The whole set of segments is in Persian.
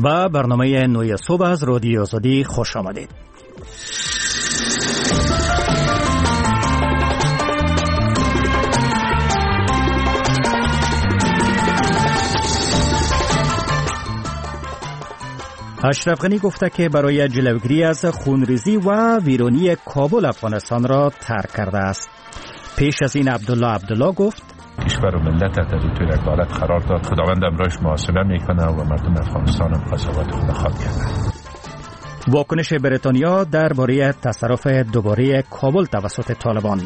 و برنامه نوی صبح از رادیو آزادی خوش آمدید. اشرف غنی گفته که برای جلوگیری از خونریزی و ویرانی کابل افغانستان را ترک کرده است. پیش از این عبدالله گفت کشور و ملت در توی عدالت قرار داد. خداوند امرش محاسبه میکنه و مردم افغانستان هم قضاوت خود خواهد کرد. واکنش بریتانیا درباره تصرف دوباره کابل توسط طالبان.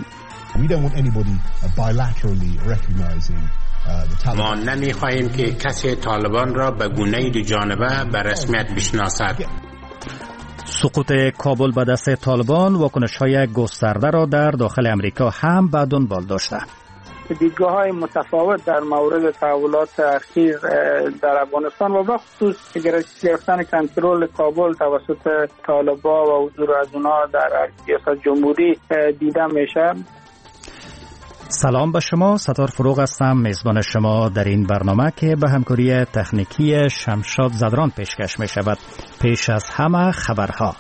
ما نمیخواهیم که کسی طالبان را به گونه دو جانبه به رسمیت بشناسد. سقوط کابل به دست طالبان واکنش‌های گسترده را در داخل امریکا هم به دنبال داشته. دیدگاه‌های متفاوت در مورد تحولات اخیر در افغانستان و بخصوص گرفتن کنترل کابل توسط طالبان و حضور از اونها در ریاست جمهوری دیده میشه. سلام به شما، ستار فروغ هستم، میزبان شما در این برنامه که به همکاری تکنیکی شمشاد زدران پیشکش می شود. پیش از همه خبرها.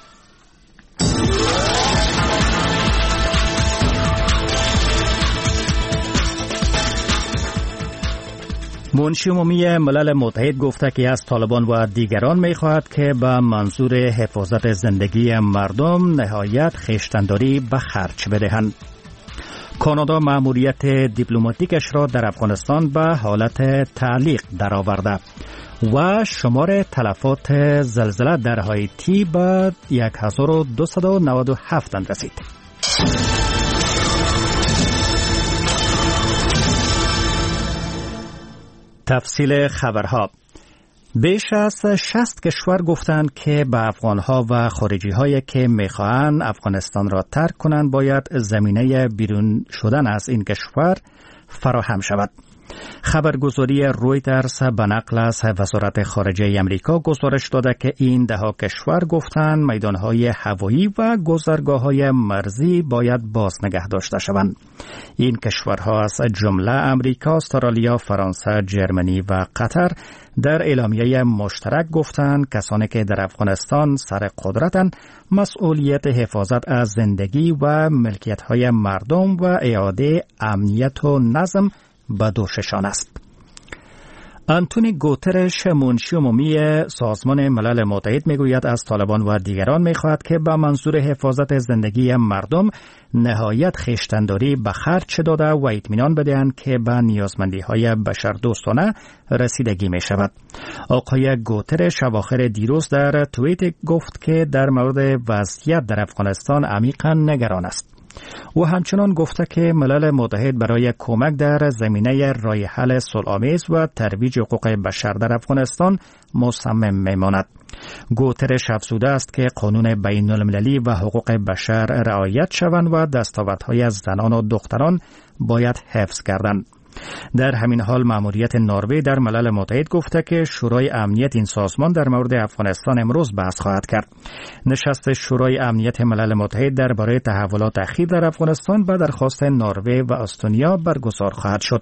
منشی عمومی ملل متحد گفته که از طالبان و دیگران می خواهد که به منظور حفاظت زندگی مردم نهایت خویشتنداری به خرج بدهند. کانادا مأموریت دیپلماتیکش را در افغانستان به حالت تعلیق درآورده و شمار تلفات زلزله در هایتی به 1297 رسید. تفصیل خبرها. بیش از 60 کشور گفتند که به افغانها و خارجی‌هایی که می‌خواهند افغانستان را ترک کنند باید زمینه بیرون شدن از این کشور فراهم شود. خبرگزاری رویترز به نقل از وزارت خارجه امریکا گزارش داده که این دهها کشور گفتند میدانهای هوایی و گذرگاه‌های مرزی باید باز نگه داشته شوند. این کشورها از جمله امریکا، استرالیا، فرانسه، جرمنی و قطر در اعلامیه مشترک گفتند کسانی که در افغانستان سر قدرتند مسئولیت حفاظت از زندگی و ملکیت‌های مردم و اعاده امنیت و نظم به دوششان است. آنتونی گوترش منشی عمومی سازمان ملل متحد میگوید از طالبان و دیگران میخواهد که به منظور حفاظت زندگی مردم نهایت خویشتنداری به خرج داده و اطمینان بدهند که به نیازمندی‌های بشردوستانه رسیدگی می شود. آقای گوترش اواخر دیروز در توییت گفت که در مورد وضعیت در افغانستان عمیقاً نگران است. او همچنان گفته که ملل متحد برای کمک در زمینه راه حل صلح‌آمیز و ترویج حقوق بشر در افغانستان مصمم میماند. گوترش افزوده است که قانون بین المللی و حقوق بشر رعایت شوند و دستاوردهای زنان و دختران باید حفظ گردند. در همین حال مأموریت نروژ در ملل متحد گفته که شورای امنیت این سازمان در مورد افغانستان امروز بحث خواهد کرد. نشست شورای امنیت ملل متحد درباره تحولات اخیر در افغانستان به درخواست نروژ و استونیا برگزار خواهد شد.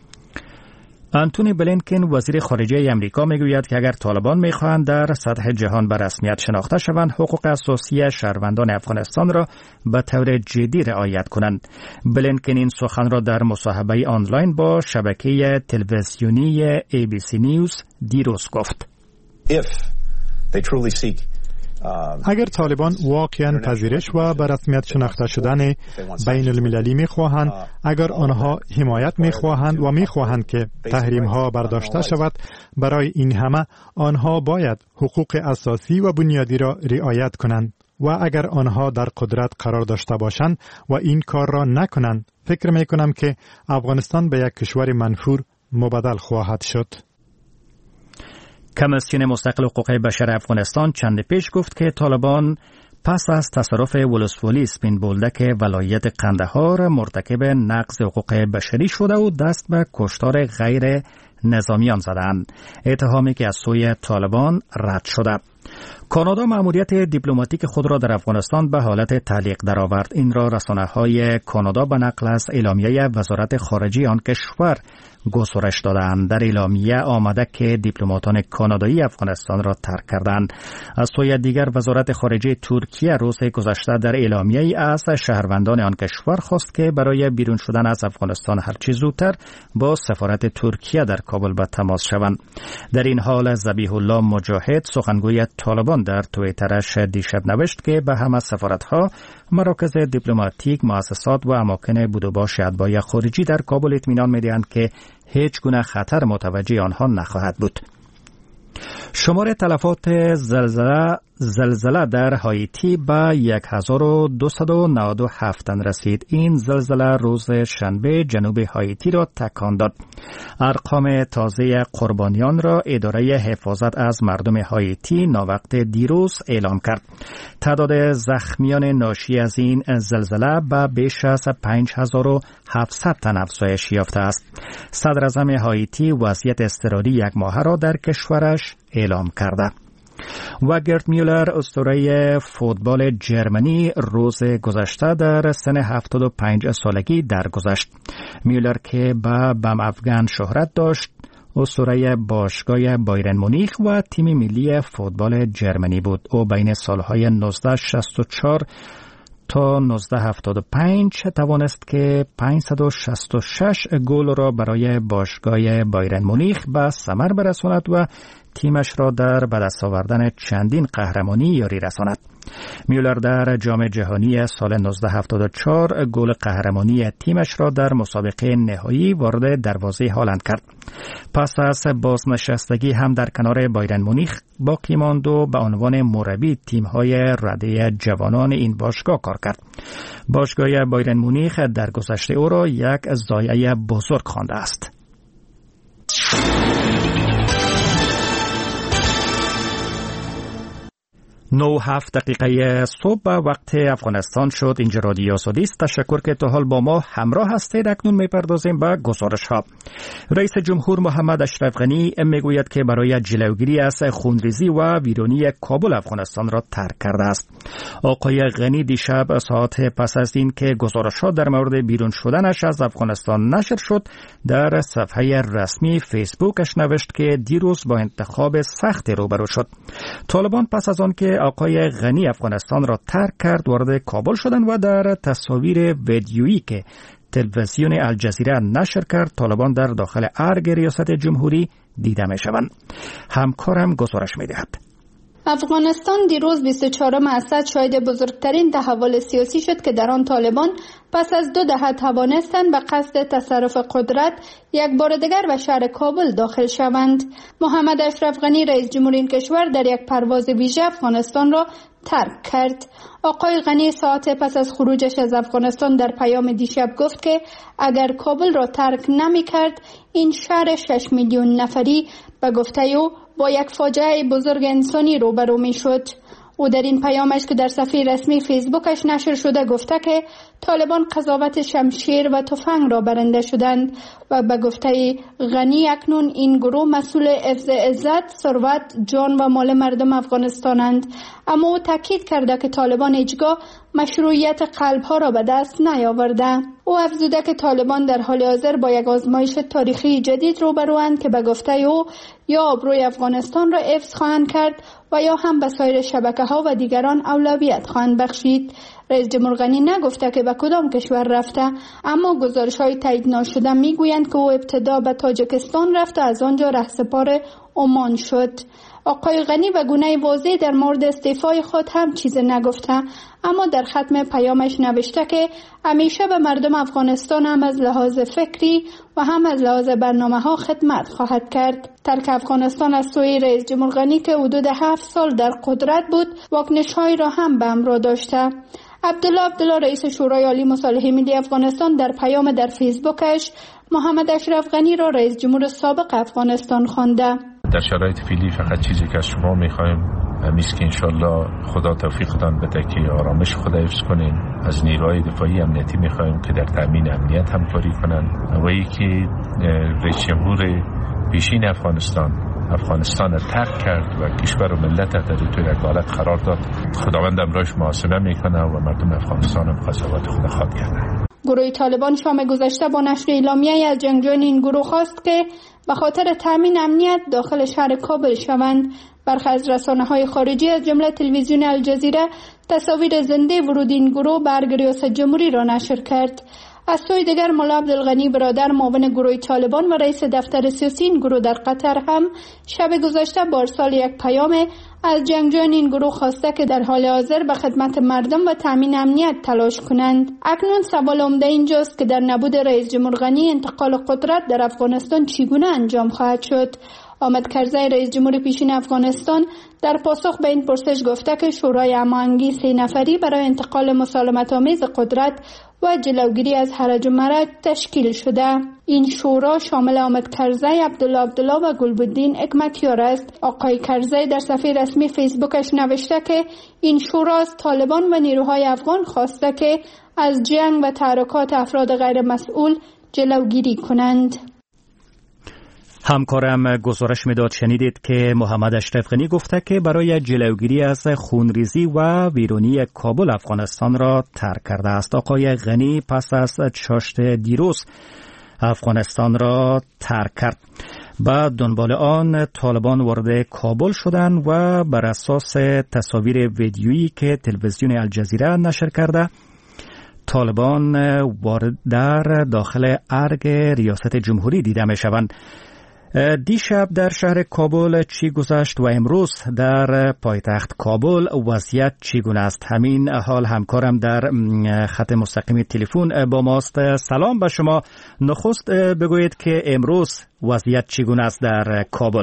آنتونی بلینکن وزیر خارجه امریکا میگوید که اگر طالبان میخواهند در سطح جهان به رسمیت شناخته شوند حقوق اساسی شهروندان افغانستان را به طور جدی رعایت کنند. بلینکن این سخن را در مصاحبه آنلاین با شبکه تلویزیونی ABC نیوز دیروز گفت. اگر طالبان واقعاً پذیرش و به رسمیت شناخته شدن بین المللی می‌خواهند، اگر آنها حمایت می‌خواهند و می‌خواهند که تحریم‌ها برداشته شود، برای این همه آنها باید حقوق اساسی و بنیادی را رعایت کنند و اگر آنها در قدرت قرار داشته باشند و این کار را نکنند، فکر می‌کنم که افغانستان به یک کشور منفور مبدل خواهد شد. کمیسیون مستقل حقوق بشر افغانستان چند پیش گفت که طالبان پس از تصرف ولسوالی سپین بولدک ولایت قندهار مرتکب نقض حقوق بشری شده و دست به کشتار غیر نظامیان زدند. اتهامی که از سوی طالبان رد شده. کانادا مأموریت دیپلماتیک خود را در افغانستان به حالت تعلیق درآورد. این را رسانه‌های کانادا به نقل از اعلامیه وزارت خارجه آن کشور گزارش دادند. در اعلامیه آمده که دیپلماتان کانادایی افغانستان را ترک کردند. از سوی دیگر وزارت خارجه ترکیه روز گذشته در اعلامیه‌ای از شهروندان آن کشور خواست که برای بیرون شدن از افغانستان هرچه زودتر با سفارت ترکیه در کابل به تماس شوند. در این حال ذبیح الله مجاهد سخنگوی طالبان در توییترش دیشب نوشت که به همه سفارت‌ها، مراکز دیپلماتیک، مؤسسات و اماکن بود و باش اتباع خارجی در کابل اطمینان می‌دهند که هیچ گونه خطر متوجه آنها نخواهد بود. شمار تلفات زلزله در هایتی به 1297 تن رسید. این زلزله روز شنبه جنوب هایتی را تکان داد. ارقام تازه قربانیان را اداره حفاظت از مردم هایتی ناوقت دیروز اعلام کرد. تعداد زخمیان ناشی از این زلزله به بیش از 5700 تن افزایش یافته است. صدر اعظم هایتی وضعیت اضطراری یک ماهه را در کشورش اعلام کرده. و گرت میولر اسطوره فوتبال جرمنی روز گذشته در سن 75 سالگی درگذشت. میولر که به بم افغان شهرت داشت، اسطوره باشگاه بایرن مونیخ و تیم ملی فوتبال جرمنی بود. او بین سالهای 1964 تا 1975 توانست که 566 گل را برای باشگاه بایرن مونیخ به ثمر برساند و تیمش را در به دست آوردن چندین قهرمانی یاری رساند. میولر در جام جهانی سال 1974 گل قهرمانی تیمش را در مسابقه نهایی وارد دروازه هالند کرد. پس از بازنشستگی هم در کنار بایرن مونیخ باقی ماند و به عنوان مربی تیم‌های رده جوانان این باشگاه کار کرد. باشگاه بایرن مونیخ در گذشته او را یک ضایعه بزرگ خوانده است. 9:07 دقیقه صبح وقت افغانستان شد. اینجا رادیو آزادی است. تشکر که تا حال با ما همراه هستید. اکنون میپردازیم به گزارش ها. رئیس جمهور محمد اشرف غنی میگوید که برای جلوگیری از خونریزی و ویرانی کابل افغانستان را ترک کرده است. آقای غنی دیشب ساعت پس از این که گزارش ها در مورد بیرون شدنش از افغانستان نشر شد، در صفحه رسمی فیسبوکش نوشت که دیروز با انتخاب سخت روبرو شد. طالبان پس از آن که آقای غنی افغانستان را ترک کرد وارد کابل شدند و در تصاویر ویدیویی که تلویزیون الجزیره نشر کرد طالبان در داخل ارگ ریاست جمهوری دیده می شوند. همکارم گزارش می دهد. افغانستان دیروز 24 اسد شاهد بزرگترین تحول سیاسی شد که در آن طالبان پس از 2 دهه توانستند به قصد تصرف قدرت یک بار دیگر به شهر کابل داخل شوند. محمد اشرف غنی رئیس جمهور این کشور در یک پرواز ویژه افغانستان را ترک کرد. آقای غنی ساعت پس از خروجش از افغانستان در پیام دیشب گفت که اگر کابل را ترک نمی کرد این شهر 6 میلیون نفری به گفته او با یک فاجعه بزرگ انسانی روبرو می شد. او در این پیامش که در صفحه رسمی فیسبوکش نشر شده گفته که طالبان قضاوت شمشیر و تفنگ را برنده شدند و به گفته غنی اکنون این گروه مسئول حفظ عزت، ثروت، جان و مال مردم افغانستانند. اما او تاکید کرده که طالبان هیچگاه مشروعیت قلبها را به دست نیاورده. او افزوده که طالبان در حال حاضر با یک آزمایش تاریخی جدید روبروند که به گفته او یا آبروی افغانستان را حفظ خواهند کرد و یا هم به سایر شبکه‌ها و دیگران اولویت خواهند بخشید. رئیس جمهور غنی نگفته که به کدام کشور رفته، اما گزارش‌های تایید ناشده میگویند که او ابتدا به تاجیکستان رفته، از آنجا رهسپار عمان شد. آقای غنی به گونه واضح در مورد استعفای خود هم چیزی نگفته، اما در ختم پیامش نوشته که همیشه به مردم افغانستان هم از لحاظ فکری و هم از لحاظ برنامه‌ها خدمت خواهد کرد. ترک افغانستان از سوی رئیس جمهور غنی که حدود 7 سال در قدرت بود واکنش‌هایی را هم به همراه داشته. عبدالله رئیس شورای عالی مصالحه ملی افغانستان در پیام در فیسبوکش محمد اشرف غنی را رئیس جمهور سابق افغانستان خوانده. در شرایط فعلی فقط چیزی که از شما می‌خوایم همیست که انشالله خدا توفیقتان بده که آرامش خود حفظ کنین. از نیروهای دفاعی امنیتی می‌خوایم که در تامین امنیت همکاری کنن و یکی رئیس جمهور پیشین افغانستان افغانستان ترک کرد و کشور و ملت در توی یک حالت قرار داد. خداوند امرایش محاسبه میکنه و مردم افغانستان هم قضاوت خود خواهد کرد. گروه طالبان شام گذشته با نشر اعلامیه‌ای از جنگجویان این گروه خواست که به خاطر تامین امنیت داخل شهر کابل شوند. برخی از رسانه‌های خارجی از جمله تلویزیون الجزیره تصاویر زنده ورود این گروه به ارگ ریاست جمهوری را نشر کرد. از سوی دیگر ملا عبدالغنی برادر معاون گروه طالبان و رئیس دفتر سیاسی این گروه در قطر هم شب گذشته با ارسال یک پیام از جنگجویان این گروه خواسته که در حال حاضر به خدمت مردم و تامین امنیت تلاش کنند. اکنون سوال عمده اینجاست که در نبود رئیس جمهور غنی انتقال قدرت در افغانستان چگونه انجام خواهد شد؟ حامد کرزی رئیس جمهور پیشین افغانستان در پاسخ به این پرسش گفته که شورای هماهنگی 3 نفری برای انتقال مسالمت‌آمیز قدرت و جلوگیری از هرج و مرج تشکیل شده. این شورا شامل حامد کرزی، عبدالله و گلبدین حکمتیار است. آقای کرزی در صفحه رسمی فیسبوکش نوشته که این شورا از طالبان و نیروهای افغان خواسته که از جنگ و تحرکات افراد غیر مسئول جلوگیری کنند. همکارم گزارش میداد شنیدید که محمد اشرف غنی گفته که برای جلوگیری از خونریزی و ویرانی کابل افغانستان را ترک کرده است. آقای غنی پس از چاشت دیروز افغانستان را ترک کرد. بعد دنبال آن طالبان وارد کابل شدند و بر اساس تصاویر ویدیویی که تلویزیون الجزیره نشر کرده طالبان وارد در داخل ارگ ریاست جمهوری دیده می شوند. دیشب در شهر کابل چی گذشت و امروز در پایتخت کابل وضعیت چگونه است؟ همین حال همکارم در خط مستقیم تلفن با ماست. سلام به شما. نخست بگویید که امروز وضعیت چگونه است در کابل؟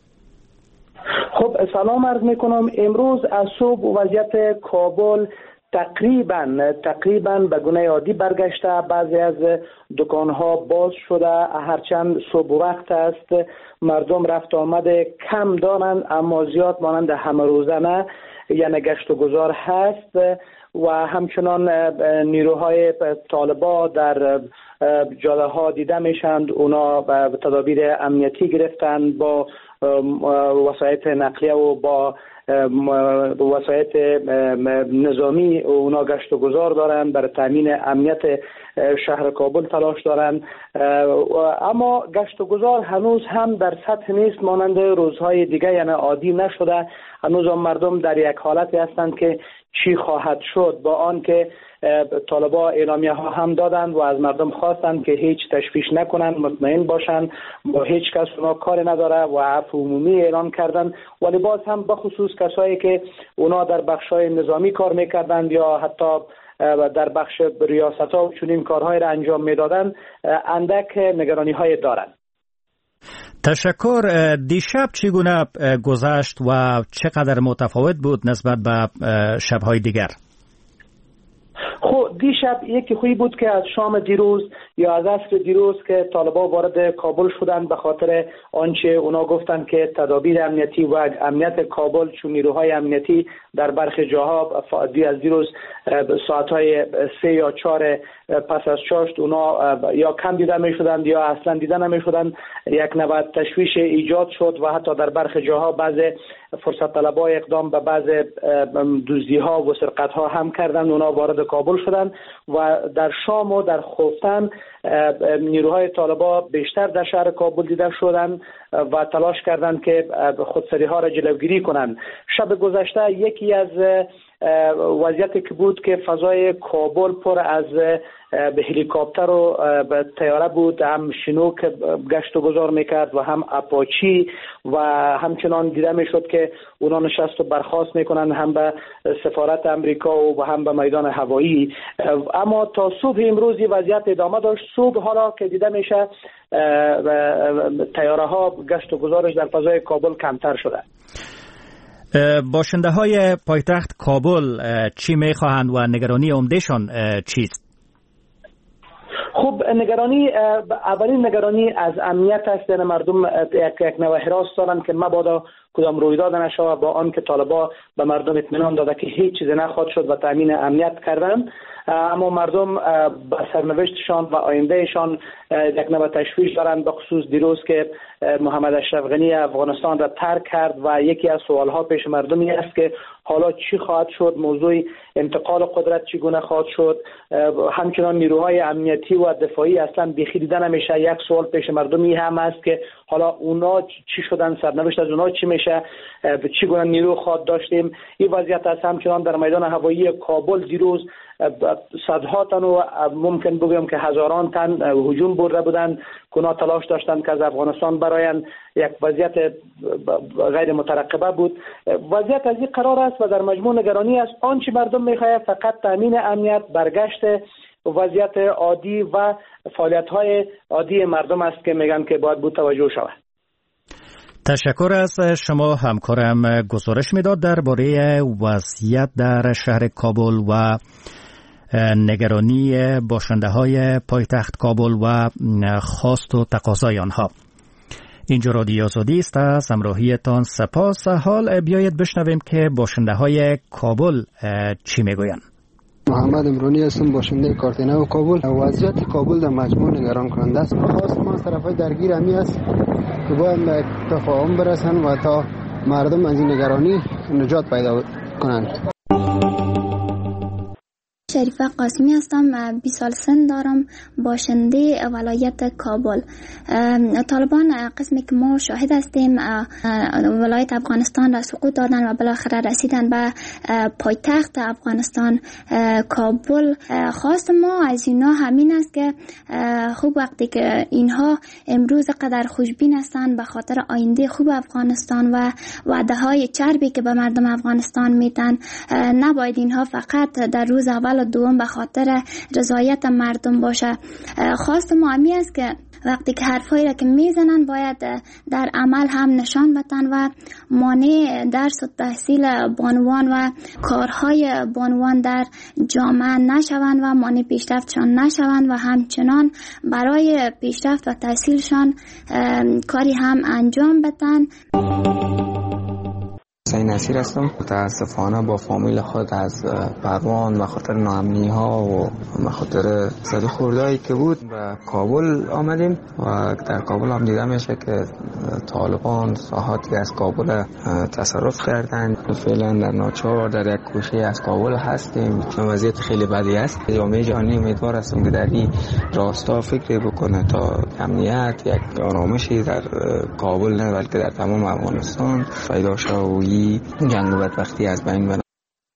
خب سلام عرض میکنم. امروز از صبح وضعیت کابل تقریبا به گونه عادی برگشته. بعضی از دکانها باز شده، هرچند صبح وقت است، مردم رفت آمد کم دارند اما زیاد مانند همه روزه نه، یعنی گشت و گذار هست و همچنان نیروهای طالبان در جاده ها دیده میشند. اونا تدابیر امنیتی گرفتند با وسایط نقلیه و با وسایط نظامی. اونا گشت و گذار دارند، برای تامین امنیت شهر کابل تلاش دارند، اما گشت و گذار هنوز هم در سطح نیست مانند روزهای دیگه، یعنی عادی نشده. هنوز هم مردم در یک حالتی هستند که چی خواهد شد، با آن که طالبان اعلامیه ها هم دادند و از مردم خواستند که هیچ تشویش نکنند، مطمئن باشند، با هیچ کس اونا کار نداره و عفو عمومی اعلان کردند. ولی باز هم بخصوص کسایی که اونا در بخشای نظامی کار میکردند یا حتی در بخش ریاست ها و چنین کارهای را انجام میدادند اندک نگرانی های دارند. تشکر. دیشب چگونه گذشت و چقدر متفاوت بود نسبت به شب‌های دیگر؟ خب دیشب یکی خوبی بود که از شام دیروز یا از عصر دیروز که طالبان وارد کابل شدند به خاطر آنچه اونا گفتند که تدابیر امنیتی و امنیت کابل چون نیروهای امنیتی در برخی جاها از دیروز ساعتهای 3 یا 4 پس از چاشت اونا یا کم دیده می شدند یا اصلا دیده نمی شدند. یک نوع تشویش ایجاد شد و حتی در برخی جاها بعض فرصت طلبها اقدام به بعض دزدی ها و سرقت ها هم کردند. اونا وارد کابل شدند و در شام و در خفتن نیروهای طالبان بیشتر در شهر کابل دیده شدند و تلاش کردند که خودسری ها را جلوگیری کنند. شب گذشته یکی از وضعیتی که بود که فضای کابل پر از هلیکوپتر و طیاره بود، هم شنوک گشت و گذار میکرد و هم اپاچی و همچنان دیده میشد که اونا نشست و برخاست میکنند هم به سفارت امریکا و هم به میدان هوایی. اما تا صبح امروز وضعیت ادامه داشت. صبح حالا که دیده میشه طیاره ها گشت و گذارش در فضای کابل کمتر شده. باشنده های پایتخت کابل چی میخواهند و نگرانی عمدهشان چیست؟ خب اولین نگرانی از امنیت است. یعنی مردم یک نوع حراس دارند که مبادا کدام رویداد نشود، با آن که طالبان به مردم اطمینان داده که هیچ چیز نخواهد شد و تامین امنیت کردن، اما مردم به سرنوشتشان و آیندهشان یک نوع تشویش دارند. به خصوص دیروز که محمد اشرف غنی افغانستان را ترک کرد و یکی از سوالها پیش مردمی است که حالا چی خواهد شد، موضوع انتقال قدرت چگونه خواهد شد. همچنان نیروهای امنیتی و دفاعی اصلا بیخی دیده نمیشه. یک سوال پیش مردمی هم است که حالا اونا چی شدن، سرنوشت از اونا چی میشه، چگونه نیرو خواهد داشتیم. این وضعیت است. همچنان در میدان هوایی کابل دیروز صدها تن و ممکن بگویم که هزاران تن هجوم برده بودند که اونا تلاش داشتند که از افغانستان براین. یک وضعیت غیر مترقبه بود. وضعیت از این قرار است و در مجموع نگرانی است. آنچه مردم میخواهد فقط تامین امنیت، برگشت وضعیت عادی و فعالیت‌های عادی مردم است که میگن که باید بود توجه شود. تشکر از شما. همکارم گزارش میداد درباره وضعیت در شهر کابل و نگرانی باشنده‌های پایتخت کابل و خواست و تقاضای آنها. اینجا رادیو آزادی است. از همراهیتان سپاس. حال بیایید بشنویم که باشنده‌های کابل چی میگویند. محمد امرانی هستم، باشنده کارتنو کابل. وضعیت کابل در مجموع نگران کننده است. خواست ما از طرفای درگیر همی است که باید به تفاهم برسن و تا مردم از این نگرانی نجات پیدا کنند. شریفه قاسمی هستم، 20 سال سن دارم، باشنده ولایت کابل. طالبان قسمی که ما شاهد هستیم ولایت افغانستان را سقوط دادن و بالاخره رسیدن به پایتخت افغانستان کابل. خواست ما از اینا همین است که خوب وقتی که اینها امروز قدر خوشبین هستند به خاطر آینده خوب افغانستان و وعده های چربی که به مردم افغانستان میدن، نباید اینها فقط در روز اول دوم به خاطر رضایت مردم باشه. خواست ما همی است که وقتی که حرفایی را که میزنن باید در عمل هم نشان بدن و مانع درس و تحصیل بانوان و کارهای بانوان در جامعه نشوند و مانع پیشرفتشان نشوند و همچنان برای پیشرفت و تحصیلشان کاری هم انجام بدن. حسین نصیر هستم. متاسفانه با فامیل خود از پروان و خاطر ناامنی ها و خاطر زد خوردهایی که بود به کابل آمدیم و در کابل هم دیده میشه که طالبان ساحاتی از کابل تصرف کردن. فعلا در ناچار در یک گوشه از کابل هستیم. وضعیت خیلی بدی است. جامعه جهانی امیدوار هستم که در این راستا فکر بکنه تا امنیت یک آرامشی در کابل نه بلکه در تمام افغانستان پیدا شود. جنگ و بدبختی از بین بره.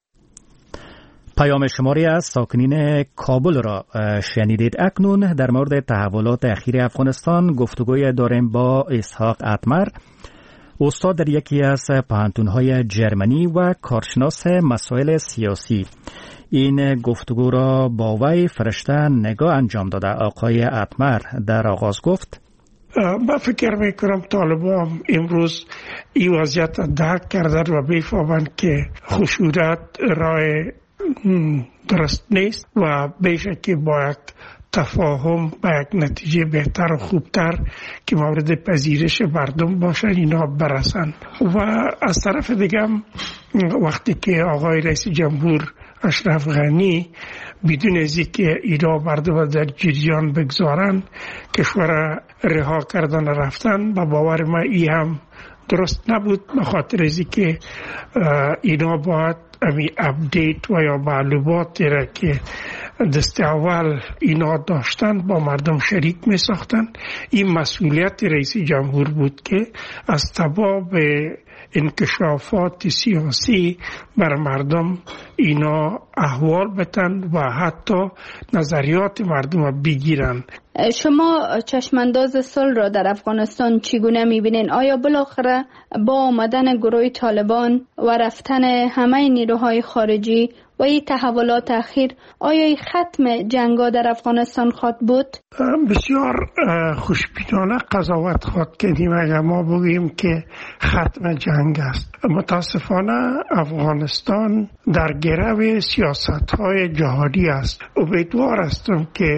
پیام شماری از ساکنین کابل را شنیدید. اکنون در مورد تحولات اخیر افغانستان گفتگوی داریم با اسحاق اتمر، استاد در یکی از پوهنتون‌های جرمنی و کارشناس مسائل سیاسی. این گفتگو را با وی فرشته نگاه انجام داده. آقای اتمر در آغاز گفت: من فکر میکنم طالبان امروز این وضعیت درک کردن و میفهمند که خشونت راه درست نیست و بیشه که با یک تفاهم به یک نتیجه بهتر و خوبتر که مورد پذیرش مردم باشه اینا برسن. و از طرف دیگه وقتی که آقای رئیس جمهور اشرف غنی بدون از اینکه اینا مردم در جریان بگذارن کشور رها کردن رفتن، با باور من این هم درست نبود، به خاطر از اینکه اینا باید امی اپدیت و یا معلوماتی را که دست اول اینا داشتن با مردم شریک می ساختن. این مسئولیت رئیس جمهور بود که از تباب انکشافات سیاسی بر مردم اینا احوال بدن و حتی نظریات مردم بگیرن. شما چشمانداز صلح را در افغانستان چگونه می‌بینین؟ آیا بالاخره با آمدن گروه طالبان و رفتن همه نیروهای خارجی و این تحولات اخیر آیا این ختم جنگا در افغانستان خواهد بود؟ بسیار خوشبینانه قضاوت خواهد کردیم اگر ما بگیم که ختم جنگ است. متاسفانه افغانستان در گرو سیاست‌های جهادی است. امیدوار هستم که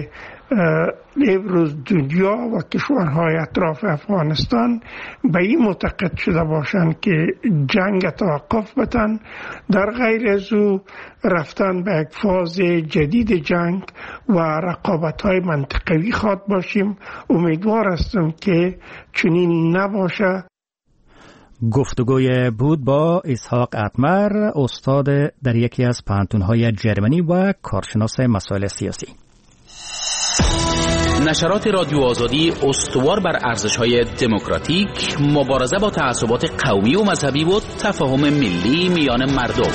امروز دنیا و کشورهای اطراف افغانستان به این معتقد شده باشند که جنگ توقف بدن، در غیر از او رفتن به یک فاز جدید جنگ و رقابت‌های منطقوی خواد باشیم. امیدوار هستم که چنین نباشه. گفتگوی بود با اسحاق اتمر، استاد در یکی از پانتون‌های جرمنی و کارشناس مسائل سیاسی. نشرات رادیو آزادی استوار بر ارزش‌های دموکراتیک، مبارزه با تعصبات قومی و مذهبی و تفاهم ملی میان مردم.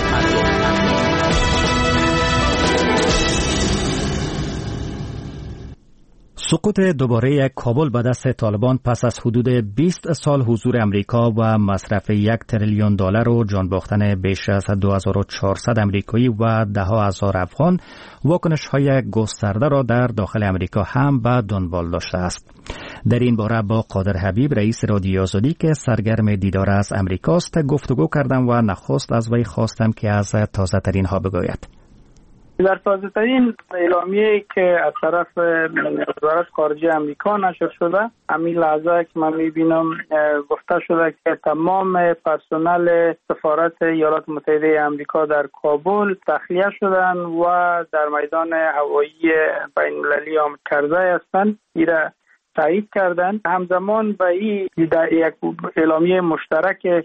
سقوط دوباره کابل به دست طالبان پس از حدود 20 سال حضور امریکا و مصرف $1 تریلیون و جان باختن بیش از 2400 امریکایی و ده‌ها هزار افغان، واکنش‌های گسترده را در داخل امریکا هم به دنبال داشته است. در این باره با قادر حبیب، رئیس رادیو آزادی که سرگرم دیدار از امریکاست، گفتگو کردم و نخست از وی خواستم که از تازه ترین ها بگوید. در تازه ترین اعلامیه‌ای که از طرف وزارت خارجه امریکا نشر شده، همین لحظه که من می‌بینم گفته شده که تمام پرسنل سفارت ایالات متحده امریکا در کابل تخلیه شدن و در میدان هوایی بین‌المللی آماده کرده هستند. این را تایید کردند. همزمان به این یک اعلامیه مشترک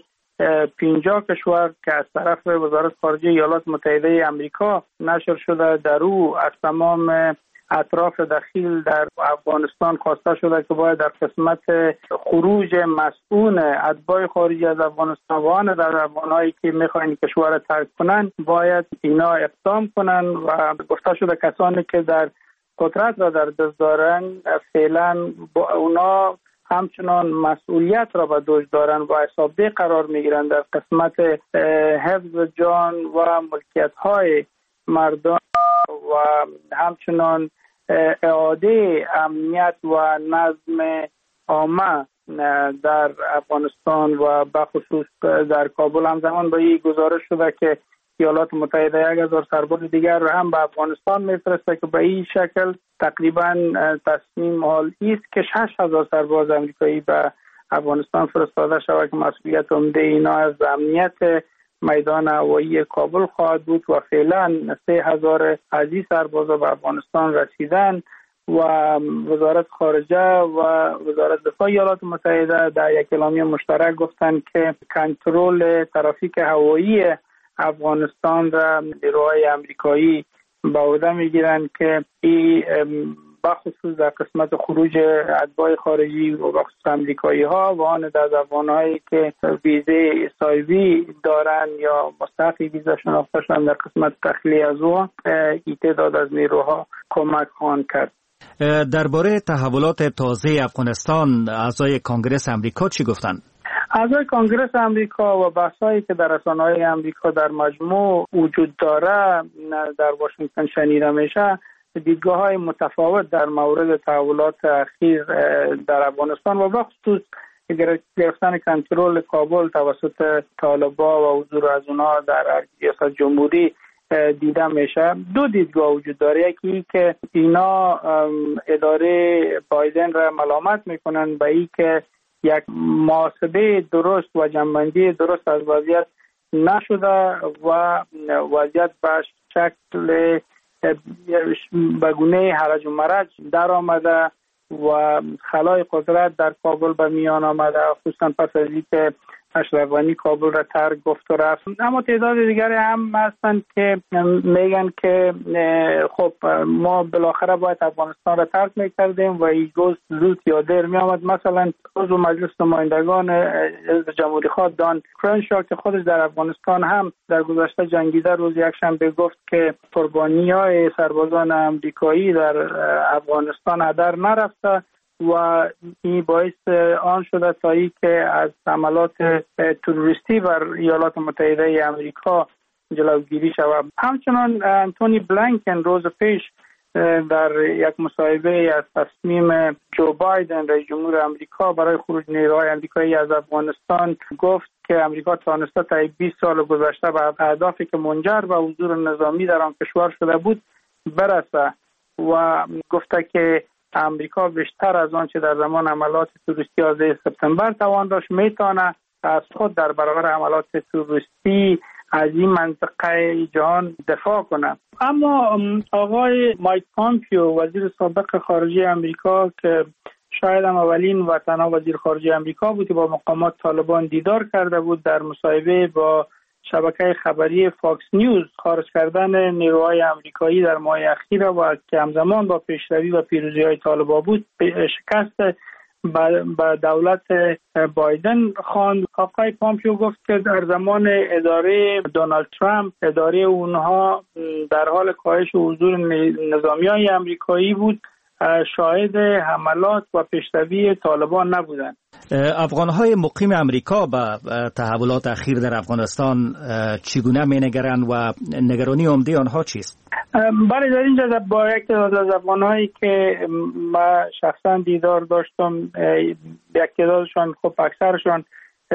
50 کشور که از طرف وزارت خارجه ایالات متحده امریکا نشر شده، در او از تمام اطراف دخیل در افغانستان خواسته شده که باید در قسمت خروج مسئول اتباع خارجی از افغانستان و آن در افغانایی که میخواین کشور را ترک کنند باید اینا اقدام کنند و گفته شده کسانی که در قدرت را در دست دارند فعلا با اونا همچنان مسئولیت را به دوش دارند و حسابی قرار میگیرند در قسمت حفظ جان و ملکیت های مردم و همچنان اعاده امنیت و نظم عامه در افغانستان و بخصوص در کابل. همزمان با این گزارش شده که ایالات متحده 1000 سرباز دیگر را هم به افغانستان میفرسته که به این شکل تقریبا تصمیم حال است که 6000 سرباز امریکایی به افغانستان فرستاده شود که مسئولیت عمده اینا از امنیت میدان هوایی کابل خواهد بود و فعلا 3000 از این سربازا به افغانستان رسیدن و وزارت خارجه و وزارت دفاع ایالات متحده در یک اعلامیه مشترک گفتند که کنترل ترافیک هوایی افغانستان را نیروهای امریکایی به عهده میگیرند که این بخصوص در قسمت خروج اتباع خارجی و بخصوص امریکایی ها و آن از افغانهایی که ویزه سایوی دارن یا مستحق ویزا شناخته شدن در قسمت تخلیه از او این تعداد از نیروها کمک خواهند کرد. درباره تحولات تازه افغانستان اعضای کنگره امریکا چی گفتند؟ اعضای کنگره امریکا و بحثایی که در رسانه‌های امریکا در مجموع وجود داره در واشنگتن شنیده میشه، دیدگاه‌های متفاوت در مورد تحولات اخیر در افغانستان و بخصوص گرفتن کنترل کابل توسط طالبان و حضور از اونها در ریاست جمهوری دیده میشه. دو دیدگاه وجود داره، یکی که اینا اداره بایدن را ملامت میکنن به این که یک محاسبه درست و جنبندی درست از وضعیت نشده و وضعیت به شکل به گونه هرج و مرج در آمده و خلای قدرت در کابل به میان آمده، خصوصا پس از اینکه اشرف غنی کابل را ترک گفت و رفت. اما تعداد دیگری هم هستند که میگن که خب ما بالاخره باید افغانستان را ترک میکردیم و این روز زود یا دیر می آمد. مثلا عضو مجلس نمایندگان حزب جمهوری خواه دان کرنشا که خودش در افغانستان هم در گذشته جنگیده، روز یکشنبه گفت که قربانی‌های سربازان امریکایی در افغانستان هدر نرفته و این باعث آن شده تا ای که از حملات تروریستی بر ایالات متحده امریکا جلوگیری شود. همچنان انتونی بلینکن روز پیش در یک مصاحبه از تصمیم جو بایدن رئیس جمهور امریکا برای خروج نیروهای امریکایی از افغانستان گفت که امریکا توانسته تا 20 سال گذشته به اهدافی که منجر به حضور نظامی در آن کشور شده بود برسه و گفته که امریکا بیشتر از آنچه در زمان حملات تروریستی 11 سپتامبر توان داشت میتونه از خود در برابر حملات تروریستی از این منطقه جهان دفاع کنه. اما آقای مایک پامپیو وزیر سابق خارجه امریکا که شاید هم اولین و تنها وزیر خارجه امریکا بود که با مقامات طالبان دیدار کرده بود، در مصاحبه با شبکه خبری فاکس نیوز خارج کردن نیروهای آمریکایی در ماه اخیر و که همزمان با پیشروی و پیروزی‌های طالبان بود شکست با دولت بایدن خواند. آقای پامپیو گفت که در زمان اداره دونالد ترامپ اداره اونها در حال کاهش حضور نظامی‌های آمریکایی بود، شاهد حملات و پیشروی طالبان نبودند. افغان‌های مقیم امریکا به تحولات اخیر در افغانستان چگونه می‌نگرند و نگرانی عمده آنها چیست؟ بله، در اینجا با یک تعداد از افغان‌هایی که ما شخصا دیدار داشتم، یک تعدادشان خب اکثرشان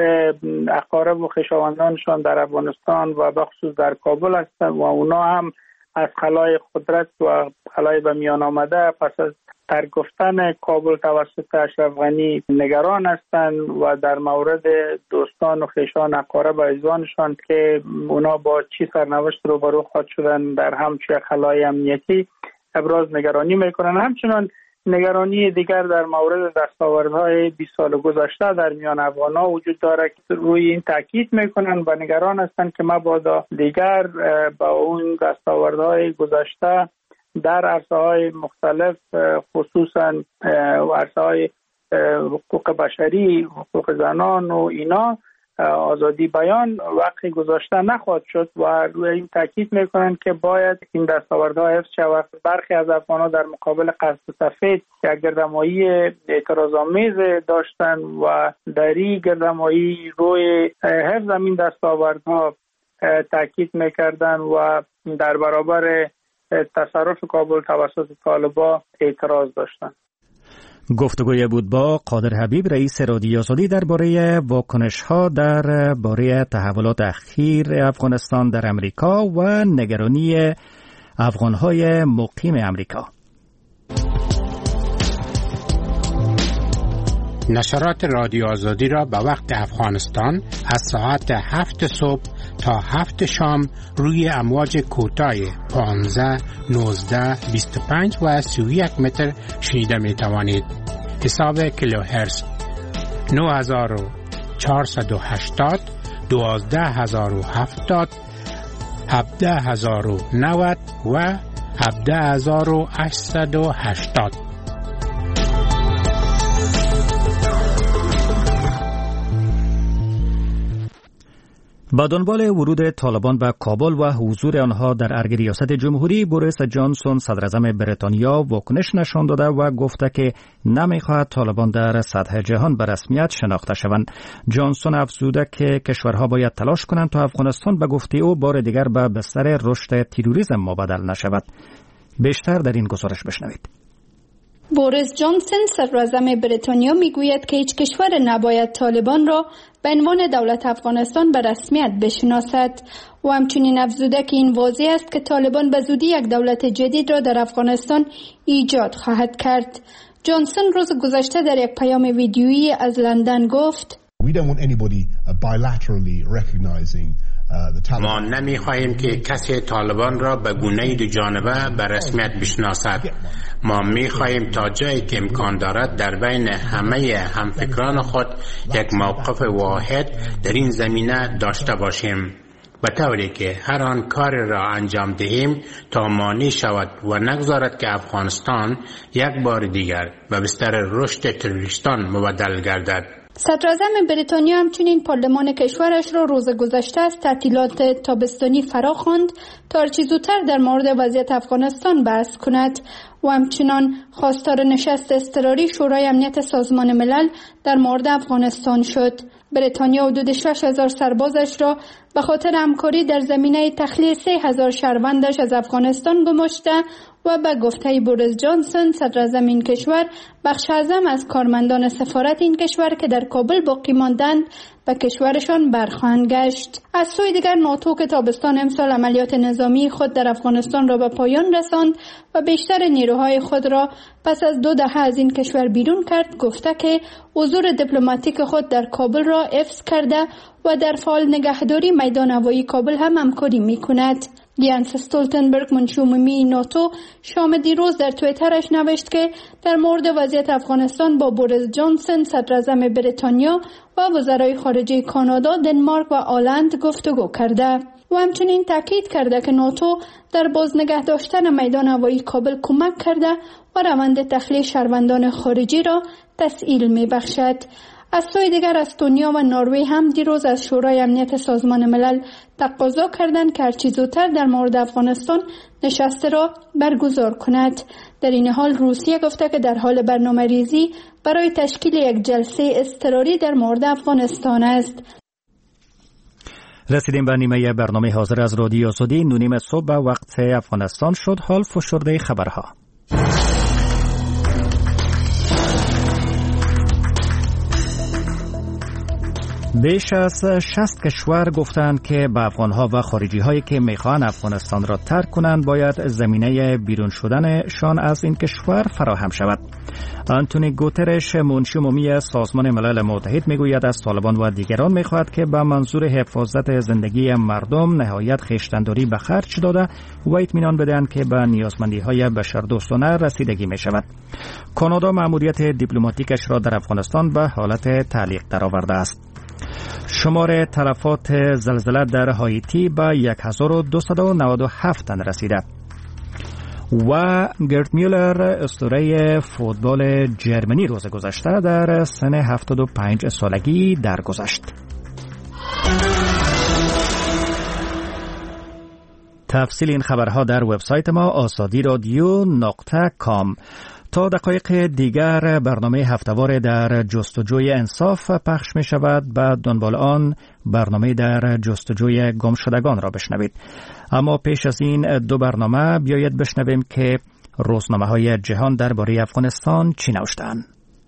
اقارب و خویشاوندانشان در افغانستان و بخصوص در کابل هستند و اونا هم از خلای قدرت و خلای به میان آمده پس از ترک گفتن کابل توسط اشرف غنی نگران هستند و در مورد دوستان و خویشان اقارب و عزیزانشان که اونا با چی سرنوشت روبرو خواهد شدن در همچون خلای امنیتی ابراز نگرانی میکنن. همچنان نگرانی دیگر در مورد دستاوردهای 20 سال گذشته در میان افغان‌ها وجود داره که روی این تاکید میکنن و نگران هستند که مبادا دیگر با اون دستاوردهای گذشته در عرصه‌های مختلف خصوصا عرصه‌های حقوق بشری، حقوق زنان و اینا، آزادی بیان وقتی گذاشته نخواهد شد و روی این تاکید میکنن که باید این دستاوردها حفظ شود. برخی از افغان‌ها در مقابل قصد سفید که گردمایی اعتراض‌آمیز داشتن و در این گردمایی روی حفظ این دستاوردها تاکید میکردن و در برابر تصرف کابل توسط طالبان اعتراض داشتند. گفتگوی بود با قادر حبیب، رئیس رادیو آزادی، درباره واکنش‌ها درباره تحولات اخیر افغانستان در امریکا و نگرانی افغان‌های مقیم امریکا. نشرات رادیو آزادی را به وقت افغانستان از ساعت 7 صبح تا 7 شام روی امواج کوتاه 15, 19, 25 و 31 متر شنیده می توانید. حساب کیلوهرتز 9480, 12070, 17090 و 17880. با دنبال ورود طالبان به کابل و حضور آنها در ارگ ریاست جمهوری، بوریس جانسون صدراعظم بریتانیا واکنش نشان داده و گفته که نمیخواهد طالبان در سطح جهان به رسمیت شناخته شوند. جانسون افزوده که کشورها باید تلاش کنند تا افغانستان به گفته او بار دیگر به بستر رشد تروریسم مبدل نشود. بیشتر در این گزارش بشنوید. بوریس جانسون صدراعظم بریتانیا میگوید که هیچ کشور نباید طالبان را به عنوان دولت افغانستان به رسمیت بشناسد و همچنین افزوده که این واضح است که طالبان به زودی یک دولت جدید را در افغانستان ایجاد خواهد کرد. جانسون روز گذشته در یک پیام ویدیویی از لندن گفت: ما نمی‌خواهیم که کسی طالبان را به گونه‌ای دو جانبه به رسمیت بشناسد. ما می‌خواهیم تا جایی که امکان دارد در بین همه همفکران خود یک موقف واحد در این زمینه داشته باشیم، به طوری که هر آن کار را انجام دهیم تا مانع شود و نگذارد که افغانستان یک بار دیگر به بستر رشد تروریستان مبدل گردد. صدراعظم بریتانیا همچنین پارلمان کشورش را روز گذشته از تعطیلات تابستانی فرا خواند تا هرچه زودتر در مورد وضعیت افغانستان بحث کند و همچنان خواستار نشست اضطراری شورای امنیت سازمان ملل در مورد افغانستان شد. بریتانیا حدود 6,000 سربازش را به خاطر همکاری در زمینه تخلیه 3,000 شهروندش از افغانستان گماشته و به گفته بوریس جانسون صدراعظم این کشور بخش اعظم از کارمندان سفارت این کشور که در کابل باقی ماندند به کشورشان برخواهند گشت. از سوی دیگر ناتو که تابستان امسال عملیات نظامی خود در افغانستان را به پایان رساند و بیشتر نیروهای خود را پس از 2 دهه از این کشور بیرون کرد، گفته که حضور دیپلماتیک خود در کابل را حفظ کرده و در فعال نگهداری میدان هوایی کابل هم همکاری می‌کند. یانس استولتنبرگ منشی عمومی ناتو شام دیروز در توییترش نوشت که در مورد وضعیت افغانستان با بوریس جانسون صدراعظم بریتانیا و وزرای خارجه کانادا، دنمارک و آلند گفتگو کرده و همچنین تاکید کرده که ناتو در باز نگه داشتن میدان هوایی کابل کمک کرده و روند تخلیه شهروندان خارجی را تسهیل می‌بخشد. از سوی دیگر استونیا و نروژ هم دیروز از شورای امنیت سازمان ملل تقاضا کردند که هرچه زودتر در مورد افغانستان نشست را برگزار کند. در این حال روسیه گفته که در حال برنامه‌ریزی برای تشکیل یک جلسه اضطراری در مورد افغانستان است. رسیدیم به نیمه برنامه حاضر از رادیو آزادی. 9:30 صبح به وقت افغانستان شد. حال فشرده خبرها. بیش از 60 کشور گفتند که به افغانها و خارجی هایی که میخواهند افغانستان را ترک کنند باید زمینه بیرون شدنشان از این کشور فراهم شود. آنتونی گوترش منشی عمومی سازمان ملل متحد میگوید از طالبان و دیگران میخواهد که به منظور حفاظت زندگی مردم نهایت خویشتن‌داری به خرج داده و اطمینان بدهند که به نیازمندی های بشردوستانه رسیدگی می شود. کانادا مأموریت دیپلماتیکش را در افغانستان به حالت تعلیق درآورده است. شمار تلفات زلزله در هایتی به 1297 تن رسیده و گرت میولر اسطوره فوتبال جرمنی روز گذشته در سن 75 سالگی درگذشت. تفصیل این خبرها در وبسایت ما azadi.radio.com. تا دقایق دیگر برنامه هفته‌وار در جستجوی انصاف پخش می شود. بعد دنبال آن برنامه در جستجوی گمشدگان را بشنوید. اما پیش از این 2 برنامه بیایید بشنویم که روزنامه‌های جهان درباره افغانستان چی نوشته‌اند.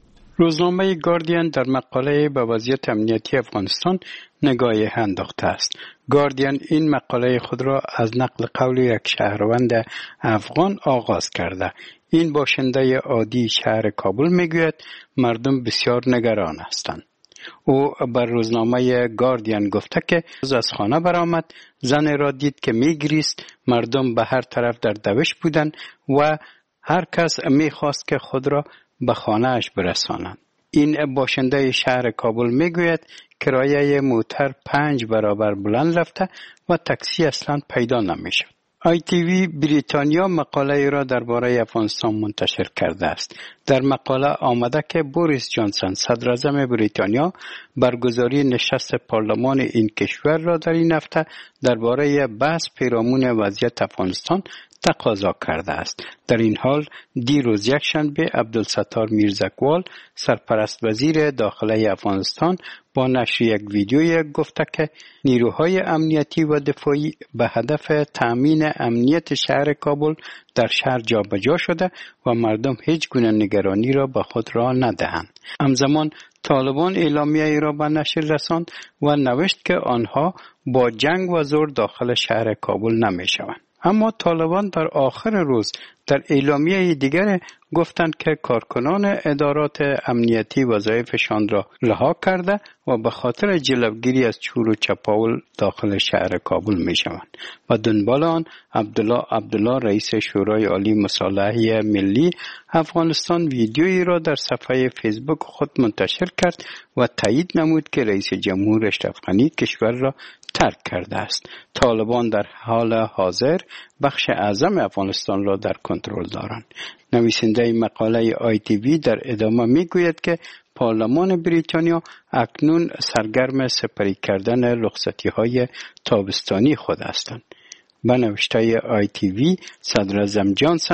روزنامه گاردین در مقاله به وضعیت امنیتی افغانستان نگاهی انداخته است. گاردین این مقاله خود را از نقل قول یک شهروند افغان آغاز کرده. این باشنده عادی شهر کابل میگوید مردم بسیار نگران هستند. او بر روزنامه گاردین گفته که از خانه برآمد، زن را دید که میگریست، مردم به هر طرف در دوش بودند و هر کس میخواست که خود را به خانه‌اش برسانند. این باشنده شهر کابل میگوید کرایه موتر 5 برابر بلند رفته و تاکسی اصلا پیدا نمیشد. ITV بریتانیا مقاله را درباره افغانستان منتشر کرده است. در مقاله آمده که بوریس جانسون صدراعظم بریتانیا برگزاری نشست پارلمان این کشور را در این هفته درباره بحث پیرامون وضعیت افغانستان تقاضا کرده است. در این حال دیروز یکشنبه عبدالستار میرزاقوال سرپرست وزیر داخله افغانستان با نشر یک ویدیوی گفته که نیروهای امنیتی و دفاعی به هدف تأمین امنیت شهر کابل در شهر جابجا شده و مردم هیچ گونه نگرانی را به خود را ندهند. همزمان طالبان اعلامیه ای را به نشر رساند و نوشت که آنها با جنگ و زور داخل شهر کابل نمی شوند. اما طالبان در آخر روز در اعلامیه دیگر گفتند که کارکنان ادارات امنیتی وظایفشان را رها کرده و به خاطر جلوگیری از چور و چپاول داخل شهر کابل می شوند. و دنبال آن عبدالله رئیس شورای عالی مصالحه ملی افغانستان ویدیویی را در صفحه فیسبوک خود منتشر کرد و تایید نمود که رئیس جمهور اشرف غنی کشور را ترک کرده است. طالبان در حال حاضر بخش اعظم افغانستان را در کنترل دارند. نویسنده مقاله ITV در ادامه میگوید که پارلمان بریتانیا اکنون سرگرم سپری کردن رخصتی‌های تابستانی خود هستند. به نوشته ITV صدراعظم جانسون